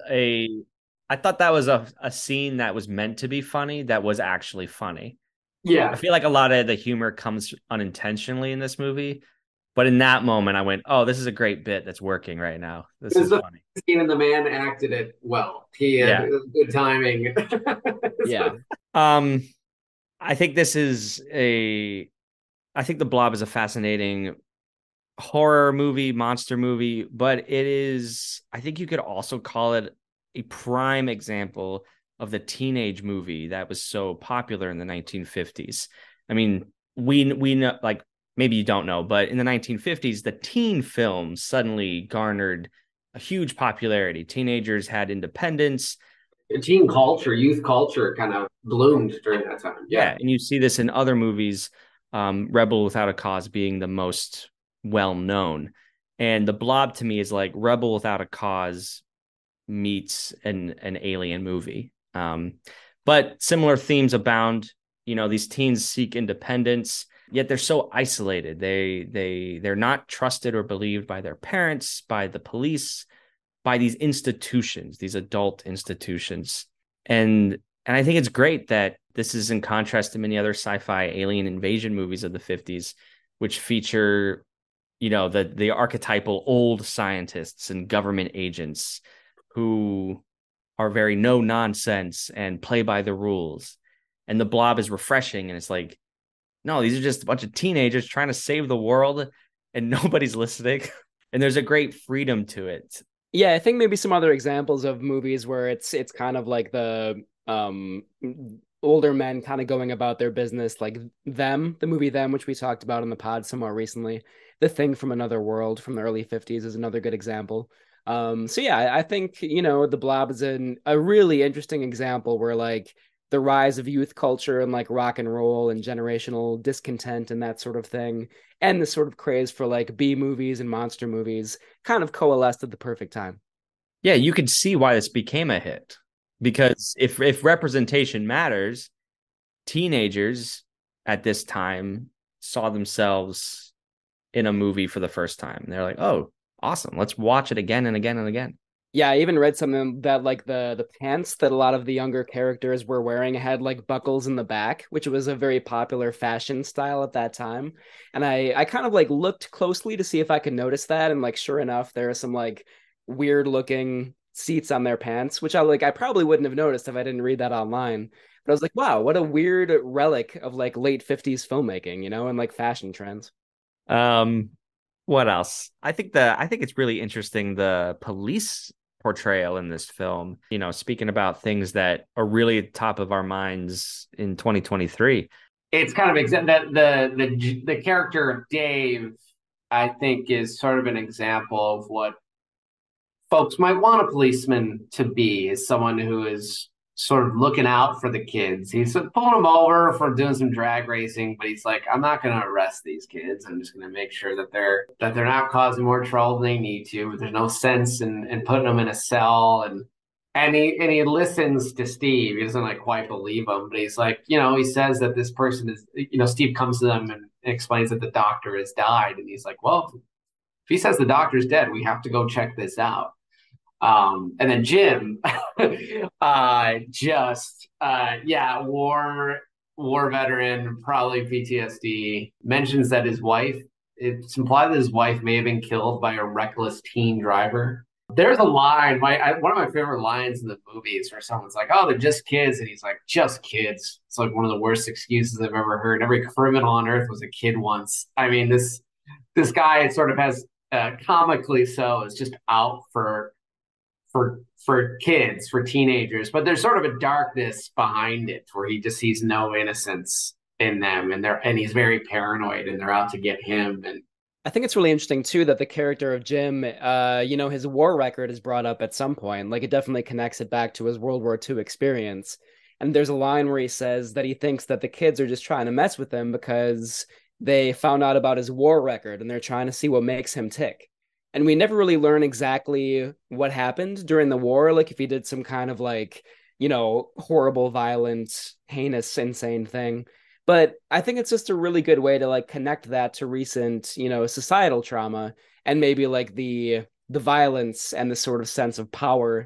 a scene that was meant to be funny that was actually funny. Yeah. I feel like a lot of the humor comes unintentionally in this movie, But in that moment, I went, "Oh, this is a great bit that's working right now. This It was is the funny." scene and the man acted it well. He had Yeah. good timing. Yeah. Um, I think this is a. I think The Blob is a fascinating horror movie, monster movie, but it is. I think you could also call it a prime example of the teenage movie that was so popular in the 1950s. I mean, we know, like, maybe you don't know, but in the 1950s, the teen films suddenly garnered a huge popularity. Teenagers had independence. Teen culture, youth culture kind of bloomed during that time. Yeah, Yeah. and you see this in other movies, Rebel Without a Cause being the most well known. And The Blob to me is like Rebel Without a Cause meets an alien movie. But similar themes abound. You know, these teens seek independence, yet they're so isolated. They're not trusted or believed by their parents, by the police, by these institutions, these adult institutions. And I think it's great that this is in contrast to many other sci-fi alien invasion movies of the 50s, which feature, you know, the archetypal old scientists and government agents who are very no nonsense and play by the rules. And The Blob is refreshing, and it's like, no, these are just a bunch of teenagers trying to save the world and nobody's listening. And there's a great freedom to it. Yeah, I think maybe some other examples of movies where it's kind of like the older men kind of going about their business, like Them, the movie Them, which we talked about in the pod somewhere recently. The Thing from Another World from the early 50s is another good example. So yeah, I think, The Blob is a really interesting example where like the rise of youth culture and like rock and roll and generational discontent and that sort of thing, and the sort of craze for like B movies and monster movies kind of coalesced at the perfect time. Yeah, you could see why this became a hit. Because if representation matters, teenagers at this time saw themselves in a movie for the first time. They're like, "Oh, awesome. Let's watch it again and again and again." Yeah, I even read something that like the pants that a lot of the younger characters were wearing had like buckles in the back, which was a very popular fashion style at that time. And I kind of like looked closely to see if I could notice that, and like sure enough, there are some like weird looking seats on their pants, which I probably wouldn't have noticed if I didn't read that online. But I was like, wow, what a weird relic of like late 50s filmmaking, and like fashion trends. Um, what else? I think it's really interesting the police portrayal in this film. You know, speaking about things that are really top of our minds in 2023. It's kind of that the character of Dave, I think, is sort of an example of what folks might want a policeman to be, is someone who is sort of looking out for the kids. He's pulling them over for doing some drag racing, but he's like, I'm not going to arrest these kids. I'm just going to make sure that they're not causing more trouble than they need to. But there's no sense in putting them in a cell. And he listens to Steve. He doesn't like quite believe him, but he's like, he says that this person is, Steve comes to them and explains that the doctor has died, and he's like, well, if he says the doctor's dead, we have to go check this out. And then Jim, war veteran, probably PTSD, mentions that his wife. It's implied that his wife may have been killed by a reckless teen driver. There's a line, one of my favorite lines in the movie is where someone's like, "Oh, they're just kids," and he's like, "Just kids." It's like one of the worst excuses I've ever heard. Every criminal on earth was a kid once. I mean, this guy sort of has comically so is just out for kids, for teenagers, but there's sort of a darkness behind it where he just sees no innocence in them, and he's very paranoid, and they're out to get him. And I think it's really interesting too that the character of Jim, his war record is brought up at some point. Like it definitely connects it back to his World War II experience. And there's a line where he says that he thinks that the kids are just trying to mess with him because they found out about his war record and they're trying to see what makes him tick. And we never really learn exactly what happened during the war, like if he did some kind of like, horrible, violent, heinous, insane thing. But I think it's just a really good way to like connect that to recent, societal trauma, and maybe like the violence and the sort of sense of power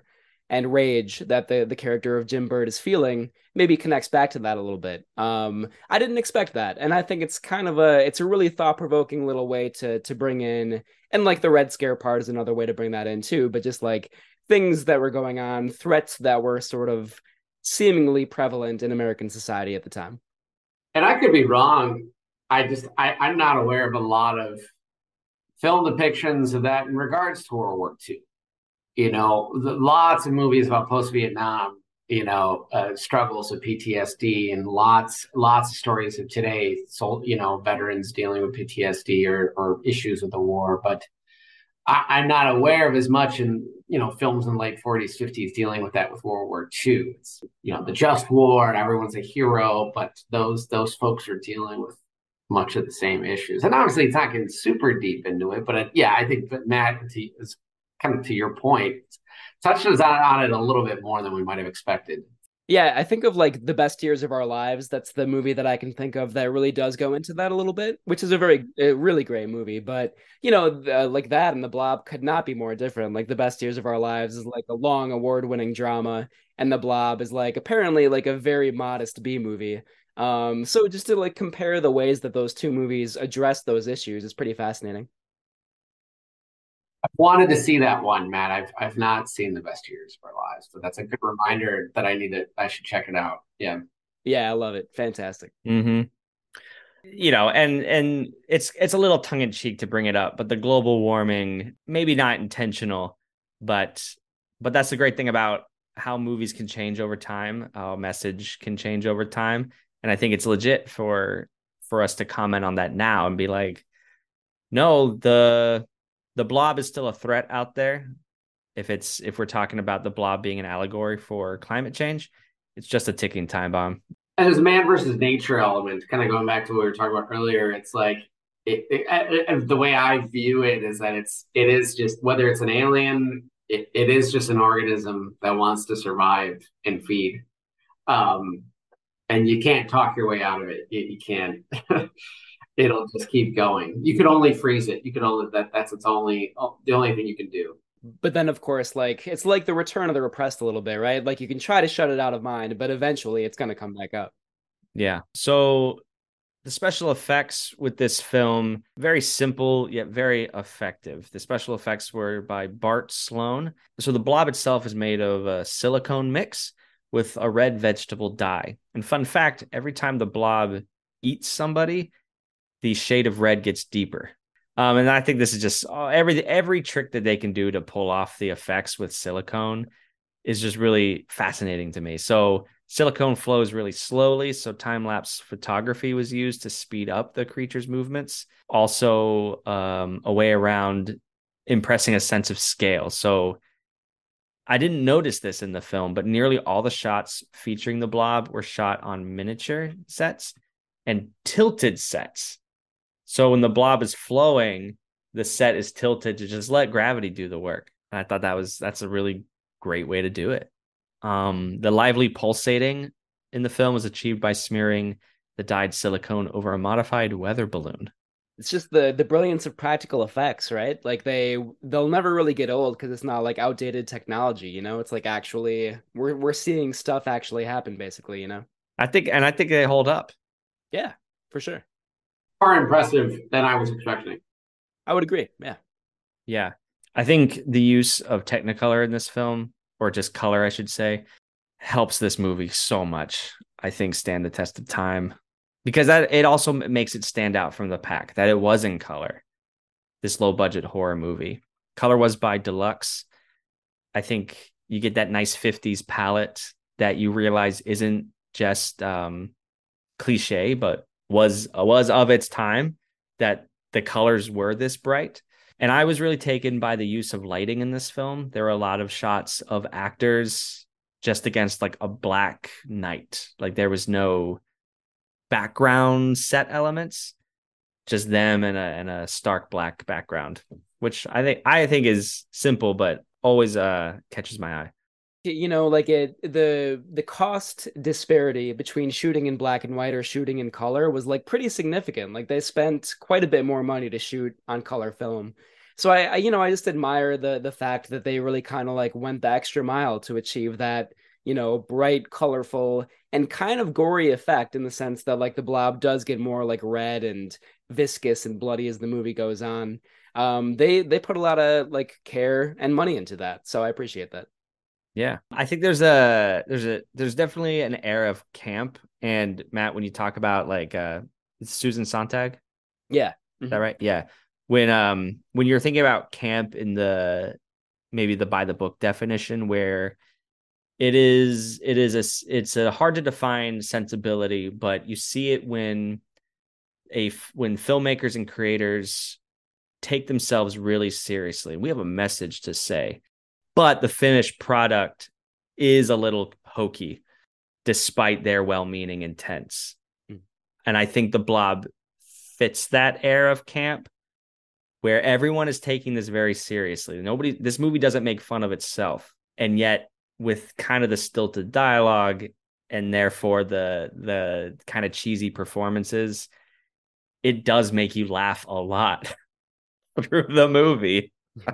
and rage that the character of Jim Bird is feeling maybe connects back to that a little bit. I didn't expect that, and I think it's kind of a really thought provoking little way to bring in, and like the Red Scare part is another way to bring that in too. But just like things that were going on, threats that were sort of seemingly prevalent in American society at the time. And I could be wrong. I'm not aware of a lot of film depictions of that in regards to World War II. Lots of movies about post-Vietnam, struggles of PTSD, and lots of stories of today, so, veterans dealing with PTSD or issues with the war. But I'm not aware of as much in, films in the late 40s, 50s dealing with that with World War II. It's, the just war and everyone's a hero, but those folks are dealing with much of the same issues. And obviously it's not getting super deep into it, but I think that Matt is kind of to your point, touches on it a little bit more than we might have expected. Yeah, I think of like The Best Years of Our Lives. That's the movie that I can think of that really does go into that a little bit, which is a really great movie. But, like that and The Blob could not be more different. Like The Best Years of Our Lives is like a long award-winning drama, and The Blob is like apparently like a very modest B movie. So just to like compare the ways that those two movies address those issues is pretty fascinating. I've wanted to see that one, Matt. I've not seen The Best Years of Our Lives, so that's a good reminder that I should check it out. Yeah. Yeah, I love it. Fantastic. Mm-hmm. And it's a little tongue in cheek to bring it up, but the global warming, maybe not intentional, but that's the great thing about how movies can change over time, how a message can change over time. And I think it's legit for us to comment on that now and be like, no, the Blob is still a threat out there. If we're talking about the Blob being an allegory for climate change, it's just a ticking time bomb. And there's a man versus nature element, kind of going back to what we were talking about earlier. It's like the way I view it is that it is just, whether it's an alien, it is just an organism that wants to survive and feed. And you can't talk your way out of it. You can't. It'll just keep going. You could only freeze it. You could only that's the only thing you can do. But then, of course, like it's like the return of the repressed a little bit, right? Like you can try to shut it out of mind, but eventually it's going to come back up. Yeah. So the special effects with this film, very simple yet very effective. The special effects were by Bart Sloan. So the Blob itself is made of a silicone mix with a red vegetable dye. And fun fact, every time the Blob eats somebody, the shade of red gets deeper. And I think this is just every trick that they can do to pull off the effects with silicone is just really fascinating to me. So silicone flows really slowly. So time-lapse photography was used to speed up the creature's movements. Also, a way around impressing a sense of scale. So I didn't notice this in the film, but nearly all the shots featuring the Blob were shot on miniature sets and tilted sets. So when the Blob is flowing, the set is tilted to just let gravity do the work. And I thought that's a really great way to do it. The lively pulsating in the film was achieved by smearing the dyed silicone over a modified weather balloon. It's just the brilliance of practical effects, right? Like they'll never really get old because it's not like outdated technology, It's like actually we're seeing stuff actually happen, basically, I think they hold up. Yeah, for sure. More impressive than I was expecting. I would agree. Yeah. Yeah. I think the use of Technicolor in this film, or just color, I should say, helps this movie so much. I think stand the test of time because that it also makes it stand out from the pack that it was in color. This low budget horror movie. Color was by Deluxe. I think you get that nice 50s palette that you realize isn't just cliche, but was of its time, that the colors were this bright. And I was really taken by the use of lighting in this film. There were a lot of shots of actors just against like a black night. Like there was no background set elements, just them and a stark black background, which I think is simple, but always catches my eye. Like the cost disparity between shooting in black and white or shooting in color was like pretty significant. Like they spent quite a bit more money to shoot on color film. So I just admire the fact that they really kind of like went the extra mile to achieve that, bright, colorful, and kind of gory effect, in the sense that like the blob does get more like red and viscous and bloody as the movie goes on. They put a lot of like care and money into that, so I appreciate that. Yeah. I think there's definitely an air of camp. And Matt, when you talk about like it's Susan Sontag, Yeah. is that right? Yeah. When you're thinking about camp in the maybe the by the book definition, where it's a hard to define sensibility, but you see it when filmmakers and creators take themselves really seriously. We have a message to say, but the finished product is a little hokey despite their well-meaning intents. Mm. And I think the blob fits that air of camp where everyone is taking this very seriously. This movie doesn't make fun of itself. And yet with kind of the stilted dialogue and therefore the kind of cheesy performances, it does make you laugh a lot through the movie,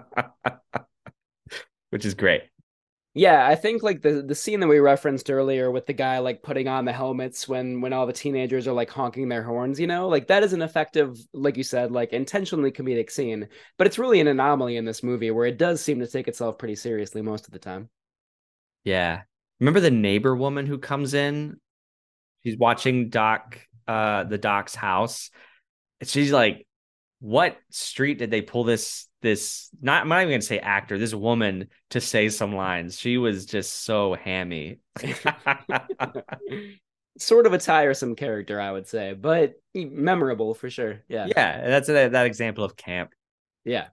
which is great. Yeah, I think like the scene that we referenced earlier with the guy like putting on the helmets when all the teenagers are like honking their horns, like that is an effective, like you said, like intentionally comedic scene, but it's really an anomaly in this movie where it does seem to take itself pretty seriously most of the time. Yeah. Remember the neighbor woman who comes in? She's watching the Doc's house. And she's like, what street did they pull this I'm not even gonna say actor, this woman, to say some lines? She was just so hammy. Sort of a tiresome character, I would say, but memorable for sure. Yeah. Yeah, that's that example of camp. Yeah.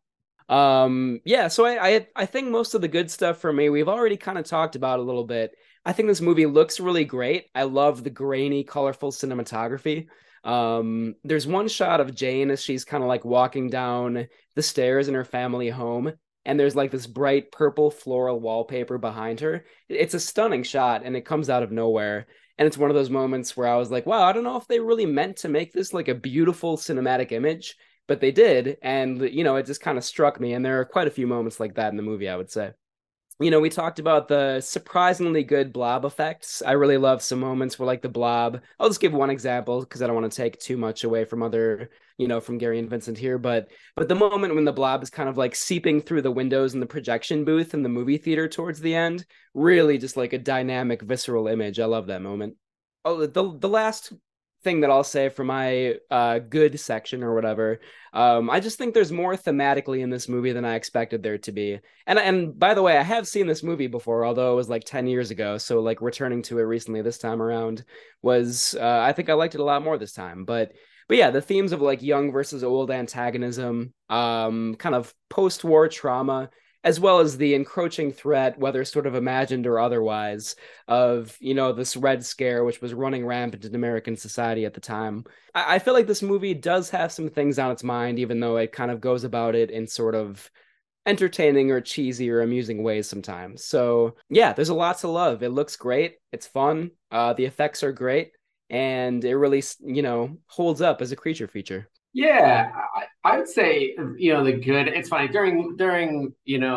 Yeah, so I think most of the good stuff for me we've already kind of talked about a little bit. I think this movie looks really great. I love the grainy, colorful cinematography. There's one shot of Jane as she's kind of like walking down the stairs in her family home, and there's like this bright purple floral wallpaper behind her. It's a stunning shot, and it comes out of nowhere. And it's one of those moments where I was like, wow, I don't know if they really meant to make this like a beautiful cinematic image, but they did. And, it just kind of struck me. And there are quite a few moments like that in the movie, I would say. We talked about the surprisingly good blob effects. I really love some moments where, like, the blob, I'll just give one example because I don't want to take too much away from other, from Gary and Vincent here. But the moment when the blob is kind of like seeping through the windows in the projection booth in the movie theater towards the end, really just like a dynamic, visceral image. I love that moment. Oh, the last thing that I'll say for my good section or whatever. I just think there's more thematically in this movie than I expected there to be. And by the way, I have seen this movie before, although it was like 10 years ago. So like returning to it recently this time around was I think I liked it a lot more this time. But yeah, the themes of like young versus old antagonism, kind of post-war trauma, as well as the encroaching threat, whether sort of imagined or otherwise, of this Red Scare, which was running rampant in American society at the time. I feel like this movie does have some things on its mind, even though it kind of goes about it in sort of entertaining or cheesy or amusing ways sometimes. So yeah, there's a lot to love. It looks great. It's fun. The effects are great, and it really holds up as a creature feature. Yeah, I would say, the good. It's funny during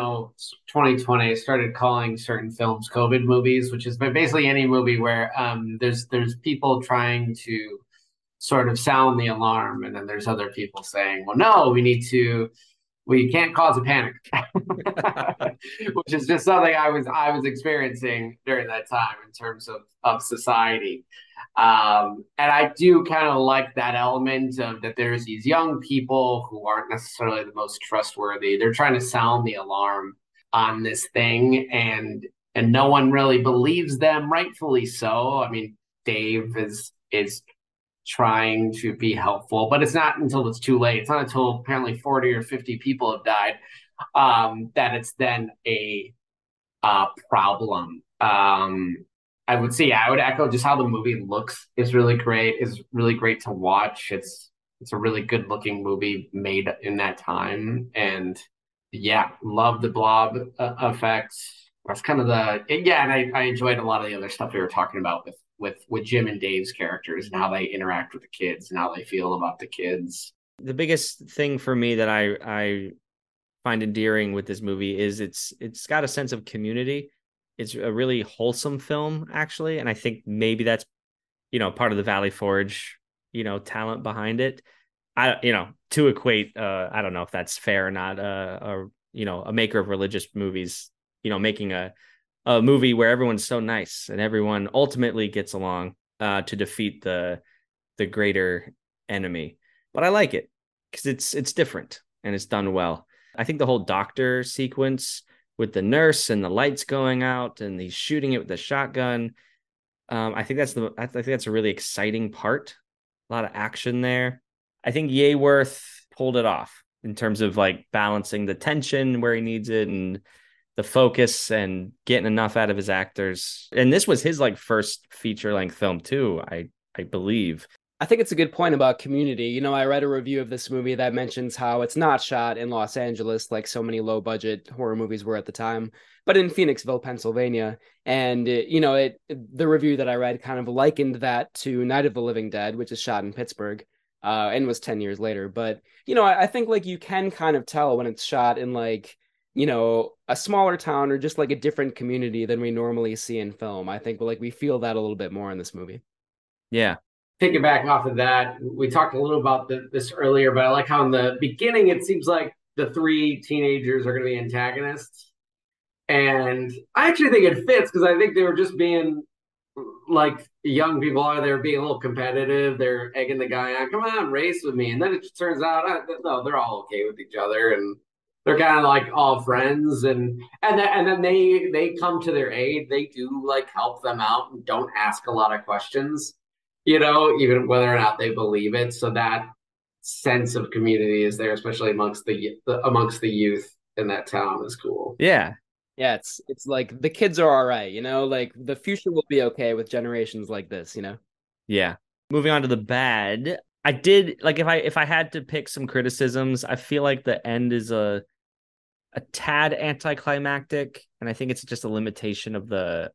2020, I started calling certain films COVID movies, which is basically any movie where there's people trying to sort of sound the alarm, and then there's other people saying, well, no, we can't cause a panic, which is just something I was experiencing during that time in terms of society. And I do kind of like that element of that there's these young people who aren't necessarily the most trustworthy. They're trying to sound the alarm on this thing, and no one really believes them, rightfully so. I mean, Dave is trying to be helpful, but it's not until it's too late. It's not until apparently 40 or 50 people have died that it's then a problem. I would echo just how the movie looks is really great, to watch. It's a really good looking movie made in that time. And yeah, love the blob effects. That's kind of and I enjoyed a lot of the other stuff we were talking about with Jim and Dave's characters and how they interact with the kids and how they feel about the kids. The biggest thing for me that I find endearing with this movie is it's got a sense of community. It's a really wholesome film, actually, and I think maybe that's part of the Valley Forge talent behind it. To equate, I don't know if that's fair or not. A maker of religious movies, making a movie where everyone's so nice and everyone ultimately gets along to defeat the greater enemy. But I like it because it's different and it's done well. I think the whole doctor sequence with the nurse and the lights going out and he's shooting it with the shotgun. I think that's a really exciting part. A lot of action there. I think Yeworth pulled it off in terms of like balancing the tension where he needs it and the focus and getting enough out of his actors. And this was his like first feature length film too, I believe. I think it's a good point about Community. I read a review of this movie that mentions how it's not shot in Los Angeles like so many low budget horror movies were at the time, but in Phoenixville, Pennsylvania. And the review that I read kind of likened that to Night of the Living Dead, which is shot in Pittsburgh, and was 10 years later. But I think like you can kind of tell when it's shot in like a smaller town or just like a different community than we normally see in film. I think like we feel that a little bit more in this movie. Yeah. Piggyback off of that, we talked a little about this earlier, but I like how in the beginning it seems like the three teenagers are going to be antagonists. And I actually think it fits because I think they were just being like young people are. They're being a little competitive. They're egging the guy on, come on, race with me. And then it turns out, no, they're all okay with each other. And they're kind of like all friends. And then they come to their aid. They do like help them out and don't ask a lot of questions, even whether or not they believe it. So that sense of community is there, especially amongst the youth in that town is cool. Yeah. Yeah, it's like the kids are all right, like the future will be okay with generations like this, Yeah. Moving on to the bad. I did like if I had to pick some criticisms, I feel like the end is a tad anticlimactic, and I think it's just a limitation of the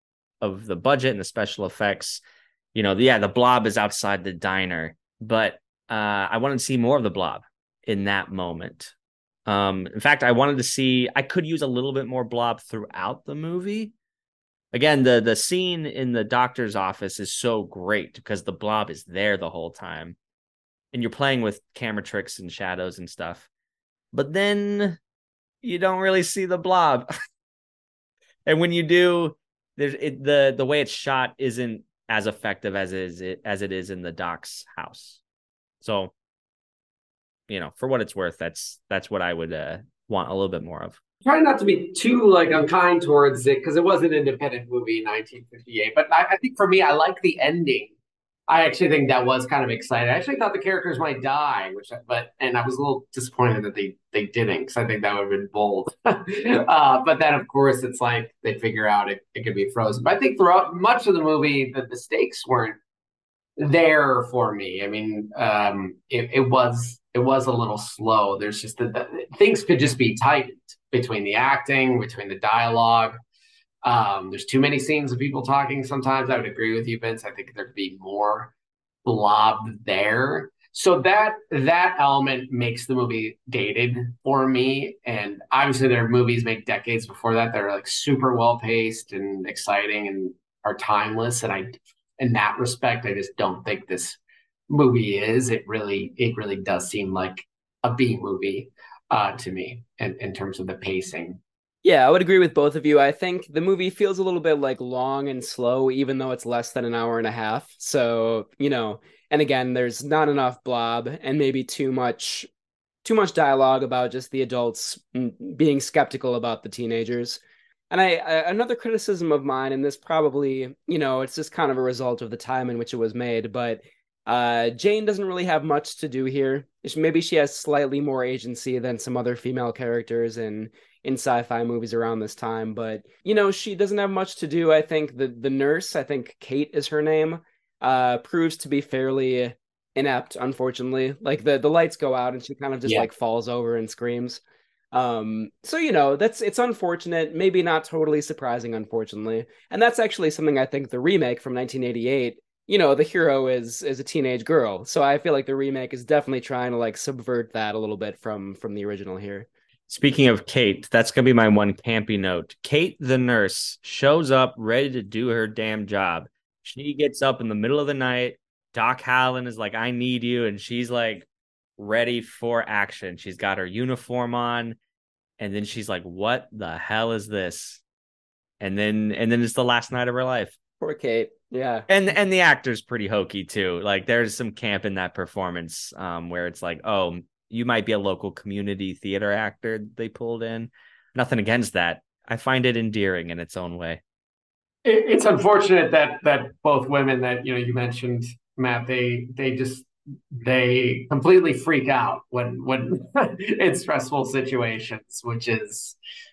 budget and the special effects. The blob is outside the diner, but I wanted to see more of the blob in that moment. In fact, I could use a little bit more blob throughout the movie. Again, the scene in the doctor's office is so great because the blob is there the whole time and you're playing with camera tricks and shadows and stuff. But then you don't really see the blob. And when you do, the way it's shot isn't as effective as it is in the doc's house. So, for what it's worth, that's what I would want a little bit more of. Try not to be too like unkind towards it because it was an independent movie in 1958. But I think for me, I like the ending. I actually think that was kind of exciting. I actually thought the characters might die, and I was a little disappointed that they didn't because I think that would have been bold. But then, of course, it's like they figure out it could be frozen. But I think throughout much of the movie, the stakes weren't there for me. I mean, it was a little slow. There's just things could just be tightened between the acting, between the dialogue. There's too many scenes of people talking sometimes. I would agree with you, Vince. I think there could be more blob there. So that element makes the movie dated for me. And obviously there are movies made decades before that that are like super well paced and exciting and are timeless. And in that respect, I just don't think this movie is. It really does seem like a B movie to me in terms of the pacing. Yeah, I would agree with both of you. I think the movie feels a little bit like long and slow, even though it's less than an hour and a half. So, and again, there's not enough blob and maybe too much dialogue about just the adults being skeptical about the teenagers. And another criticism of mine, and this probably, it's just kind of a result of the time in which it was made, but Jane doesn't really have much to do here. Maybe she has slightly more agency than some other female characters in sci-fi movies around this time, but she doesn't have much to do. I think the nurse, I think Kate is her name, proves to be fairly inept, unfortunately. Like the lights go out and she kind of just like falls over and screams. So it's unfortunate, maybe not totally surprising, unfortunately. And that's actually something I think the remake from 1988, the hero is a teenage girl. So I feel like the remake is definitely trying to like subvert that a little bit from the original here. Speaking of Kate, that's gonna be my one campy note. Kate the nurse shows up ready to do her damn job. She gets up in the middle of the night. Doc Hallen is like, I need you, and she's like ready for action. She's got her uniform on, and then she's like, what the hell is this? And then it's the last night of her life. Poor Kate. Yeah. And the actor's pretty hokey too. Like there's some camp in that performance, where it's like, oh, you might be a local community theater actor they pulled in. Nothing against that. I find it endearing in its own way. It's unfortunate that both women that you mentioned, Matt, they completely freak out when in stressful situations, which is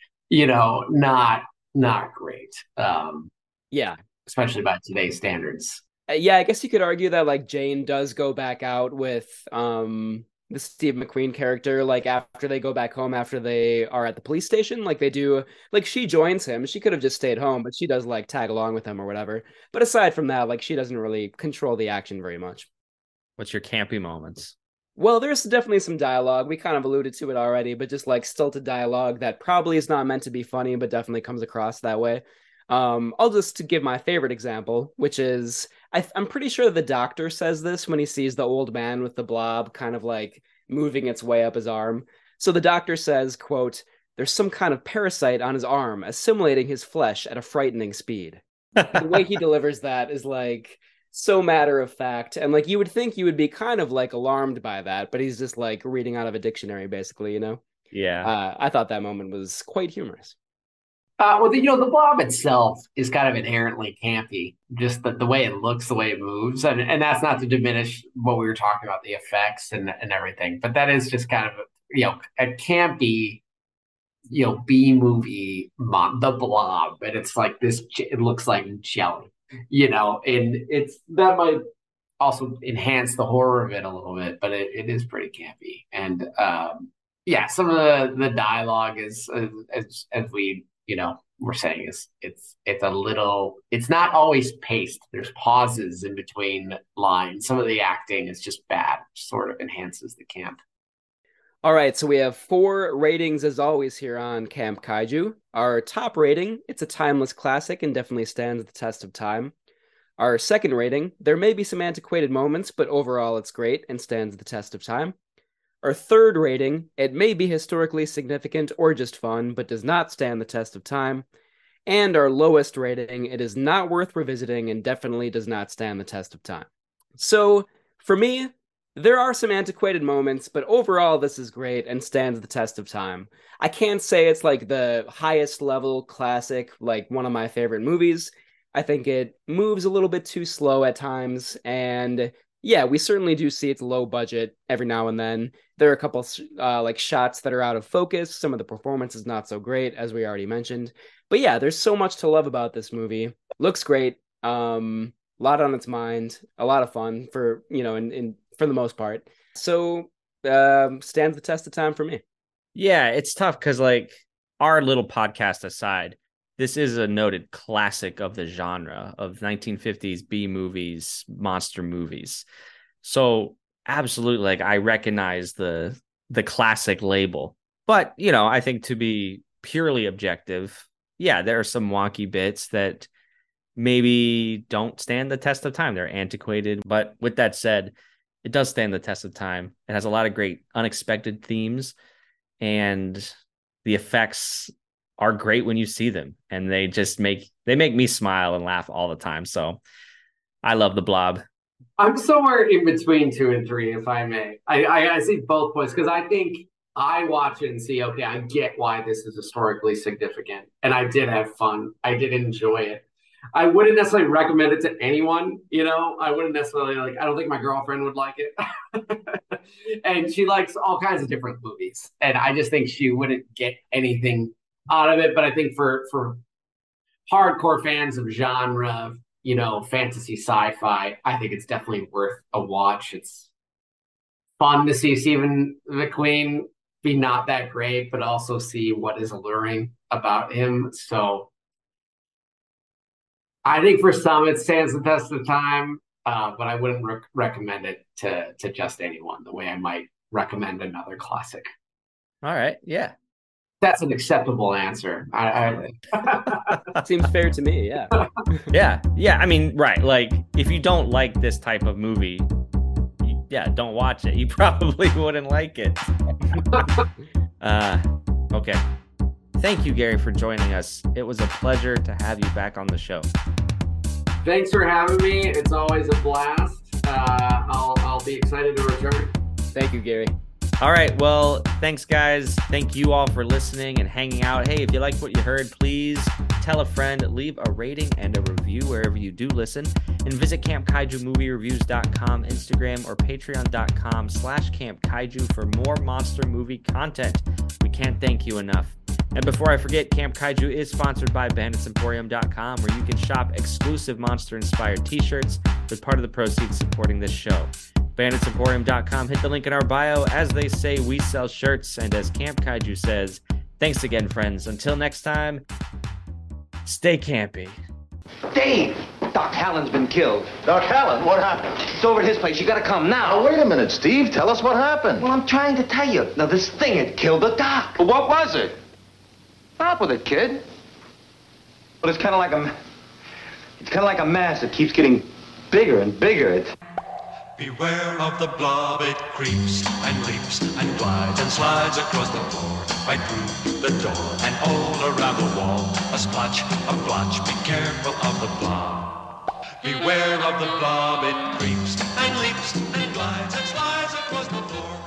not great, Yeah. especially by today's standards. Yeah, I guess you could argue that like Jane does go back out with the Steve McQueen character like after they go back home after they are at the police station. Like they do, like she joins him. She could have just stayed home, but she does like tag along with him or whatever. But aside from that, like she doesn't really control the action very much. What's your campy moments? Well, there's definitely some dialogue. We kind of alluded to it already, but just like stilted dialogue that probably is not meant to be funny, but definitely comes across that way. I'll just to give my favorite example, which is I'm pretty sure the doctor says this when he sees the old man with the blob kind of like moving its way up his arm. So the doctor says, quote, "There's some kind of parasite on his arm, assimilating his flesh at a frightening speed." The way he delivers that is like so matter of fact, and like you would think you would be kind of like alarmed by that, but he's just like reading out of a dictionary, basically, you know. Yeah. I thought that moment was quite humorous. Well, the blob itself is kind of inherently campy, just the way it looks, the way it moves, and that's not to diminish what we were talking about, the effects and everything, but that is just kind of a campy, B movie, the blob, and it's like this. It looks like jelly, and it's that might also enhance the horror of it a little bit, but it is pretty campy, and yeah, some of the dialogue is as we we're saying is it's a little, it's not always paced. There's pauses in between lines. Some of the acting is just bad, which sort of enhances the camp. All right, so we have 4 ratings as always here on Camp Kaiju. Our top rating, it's a timeless classic and definitely stands the test of time. Our second rating, there may be some antiquated moments, but overall it's great and stands the test of time. Our third rating, it may be historically significant or just fun, but does not stand the test of time. And our lowest rating, it is not worth revisiting and definitely does not stand the test of time. So, for me, there are some antiquated moments, but overall, this is great and stands the test of time. I can't say it's like the highest level classic, like one of my favorite movies. I think it moves a little bit too slow at times, and yeah, we certainly do see it's low budget every now and then. There are a couple like shots that are out of focus. Some of the performance is not so great, as we already mentioned. But yeah, there's so much to love about this movie. Looks great. A lot on its mind. A lot of fun for in for the most part. So stands the test of time for me. Yeah, it's tough because like our little podcast aside, this is a noted classic of the genre of 1950s B movies, monster movies. So absolutely, like I recognize the classic label. But, I think to be purely objective, yeah, there are some wonky bits that maybe don't stand the test of time. They're antiquated. But with that said, it does stand the test of time. It has a lot of great unexpected themes, and the effects are great when you see them, and they make me smile and laugh all the time. So I love the Blob. I'm somewhere in between 2 and 3, if I may. I see both points because I think I watch it and see, okay, I get why this is historically significant, and I did have fun. I did enjoy it. I wouldn't necessarily recommend it to anyone. I wouldn't necessarily I don't think my girlfriend would like it, and she likes all kinds of different movies, and I just think she wouldn't get anything out of it. But I think for hardcore fans of genre, fantasy sci-fi, I think it's definitely worth a watch. It's fun to see Stephen McQueen be not that great, but also see what is alluring about him. So I think for some it stands the test of time, but I wouldn't recommend it to just anyone the way I might recommend another classic. All right. Yeah. That's an acceptable answer. Seems fair to me. Yeah. Yeah. I mean, right. Like, if you don't like this type of movie, don't watch it. You probably wouldn't like it. Okay. Thank you, Gary, for joining us. It was a pleasure to have you back on the show. Thanks for having me. It's always a blast. I'll be excited to return. Thank you, Gary. All right. Well, thanks, guys. Thank you all for listening and hanging out. Hey, if you liked what you heard, please tell a friend, leave a rating and a review wherever you do listen, and visit CampKaijuMovieReviews.com, Instagram, or Patreon.com/CampKaiju for more monster movie content. We can't thank you enough. And before I forget, Camp Kaiju is sponsored by BanditsEmporium.com, where you can shop exclusive monster-inspired t-shirts with part of the proceeds supporting this show. BanditsEmporium.com, hit the link in our bio. As they say, we sell shirts, and as Camp Kaiju says, thanks again, friends. Until next time, stay campy. Dave! Doc Hallen's been killed. Doc Hallen, what happened? It's over at his place. You gotta come now. Oh, wait a minute, Steve. Tell us what happened. Well, I'm trying to tell you. Now, this thing had killed the doc. Well, what was it? Stop with it, kid. Well, it's kind of like a mass that keeps getting bigger and bigger. Beware of the blob, it creeps and leaps and glides and slides across the floor, right through the door and all around the wall. A splotch, a blotch, be careful of the blob. Beware of the blob, it creeps and leaps and glides and slides across the floor.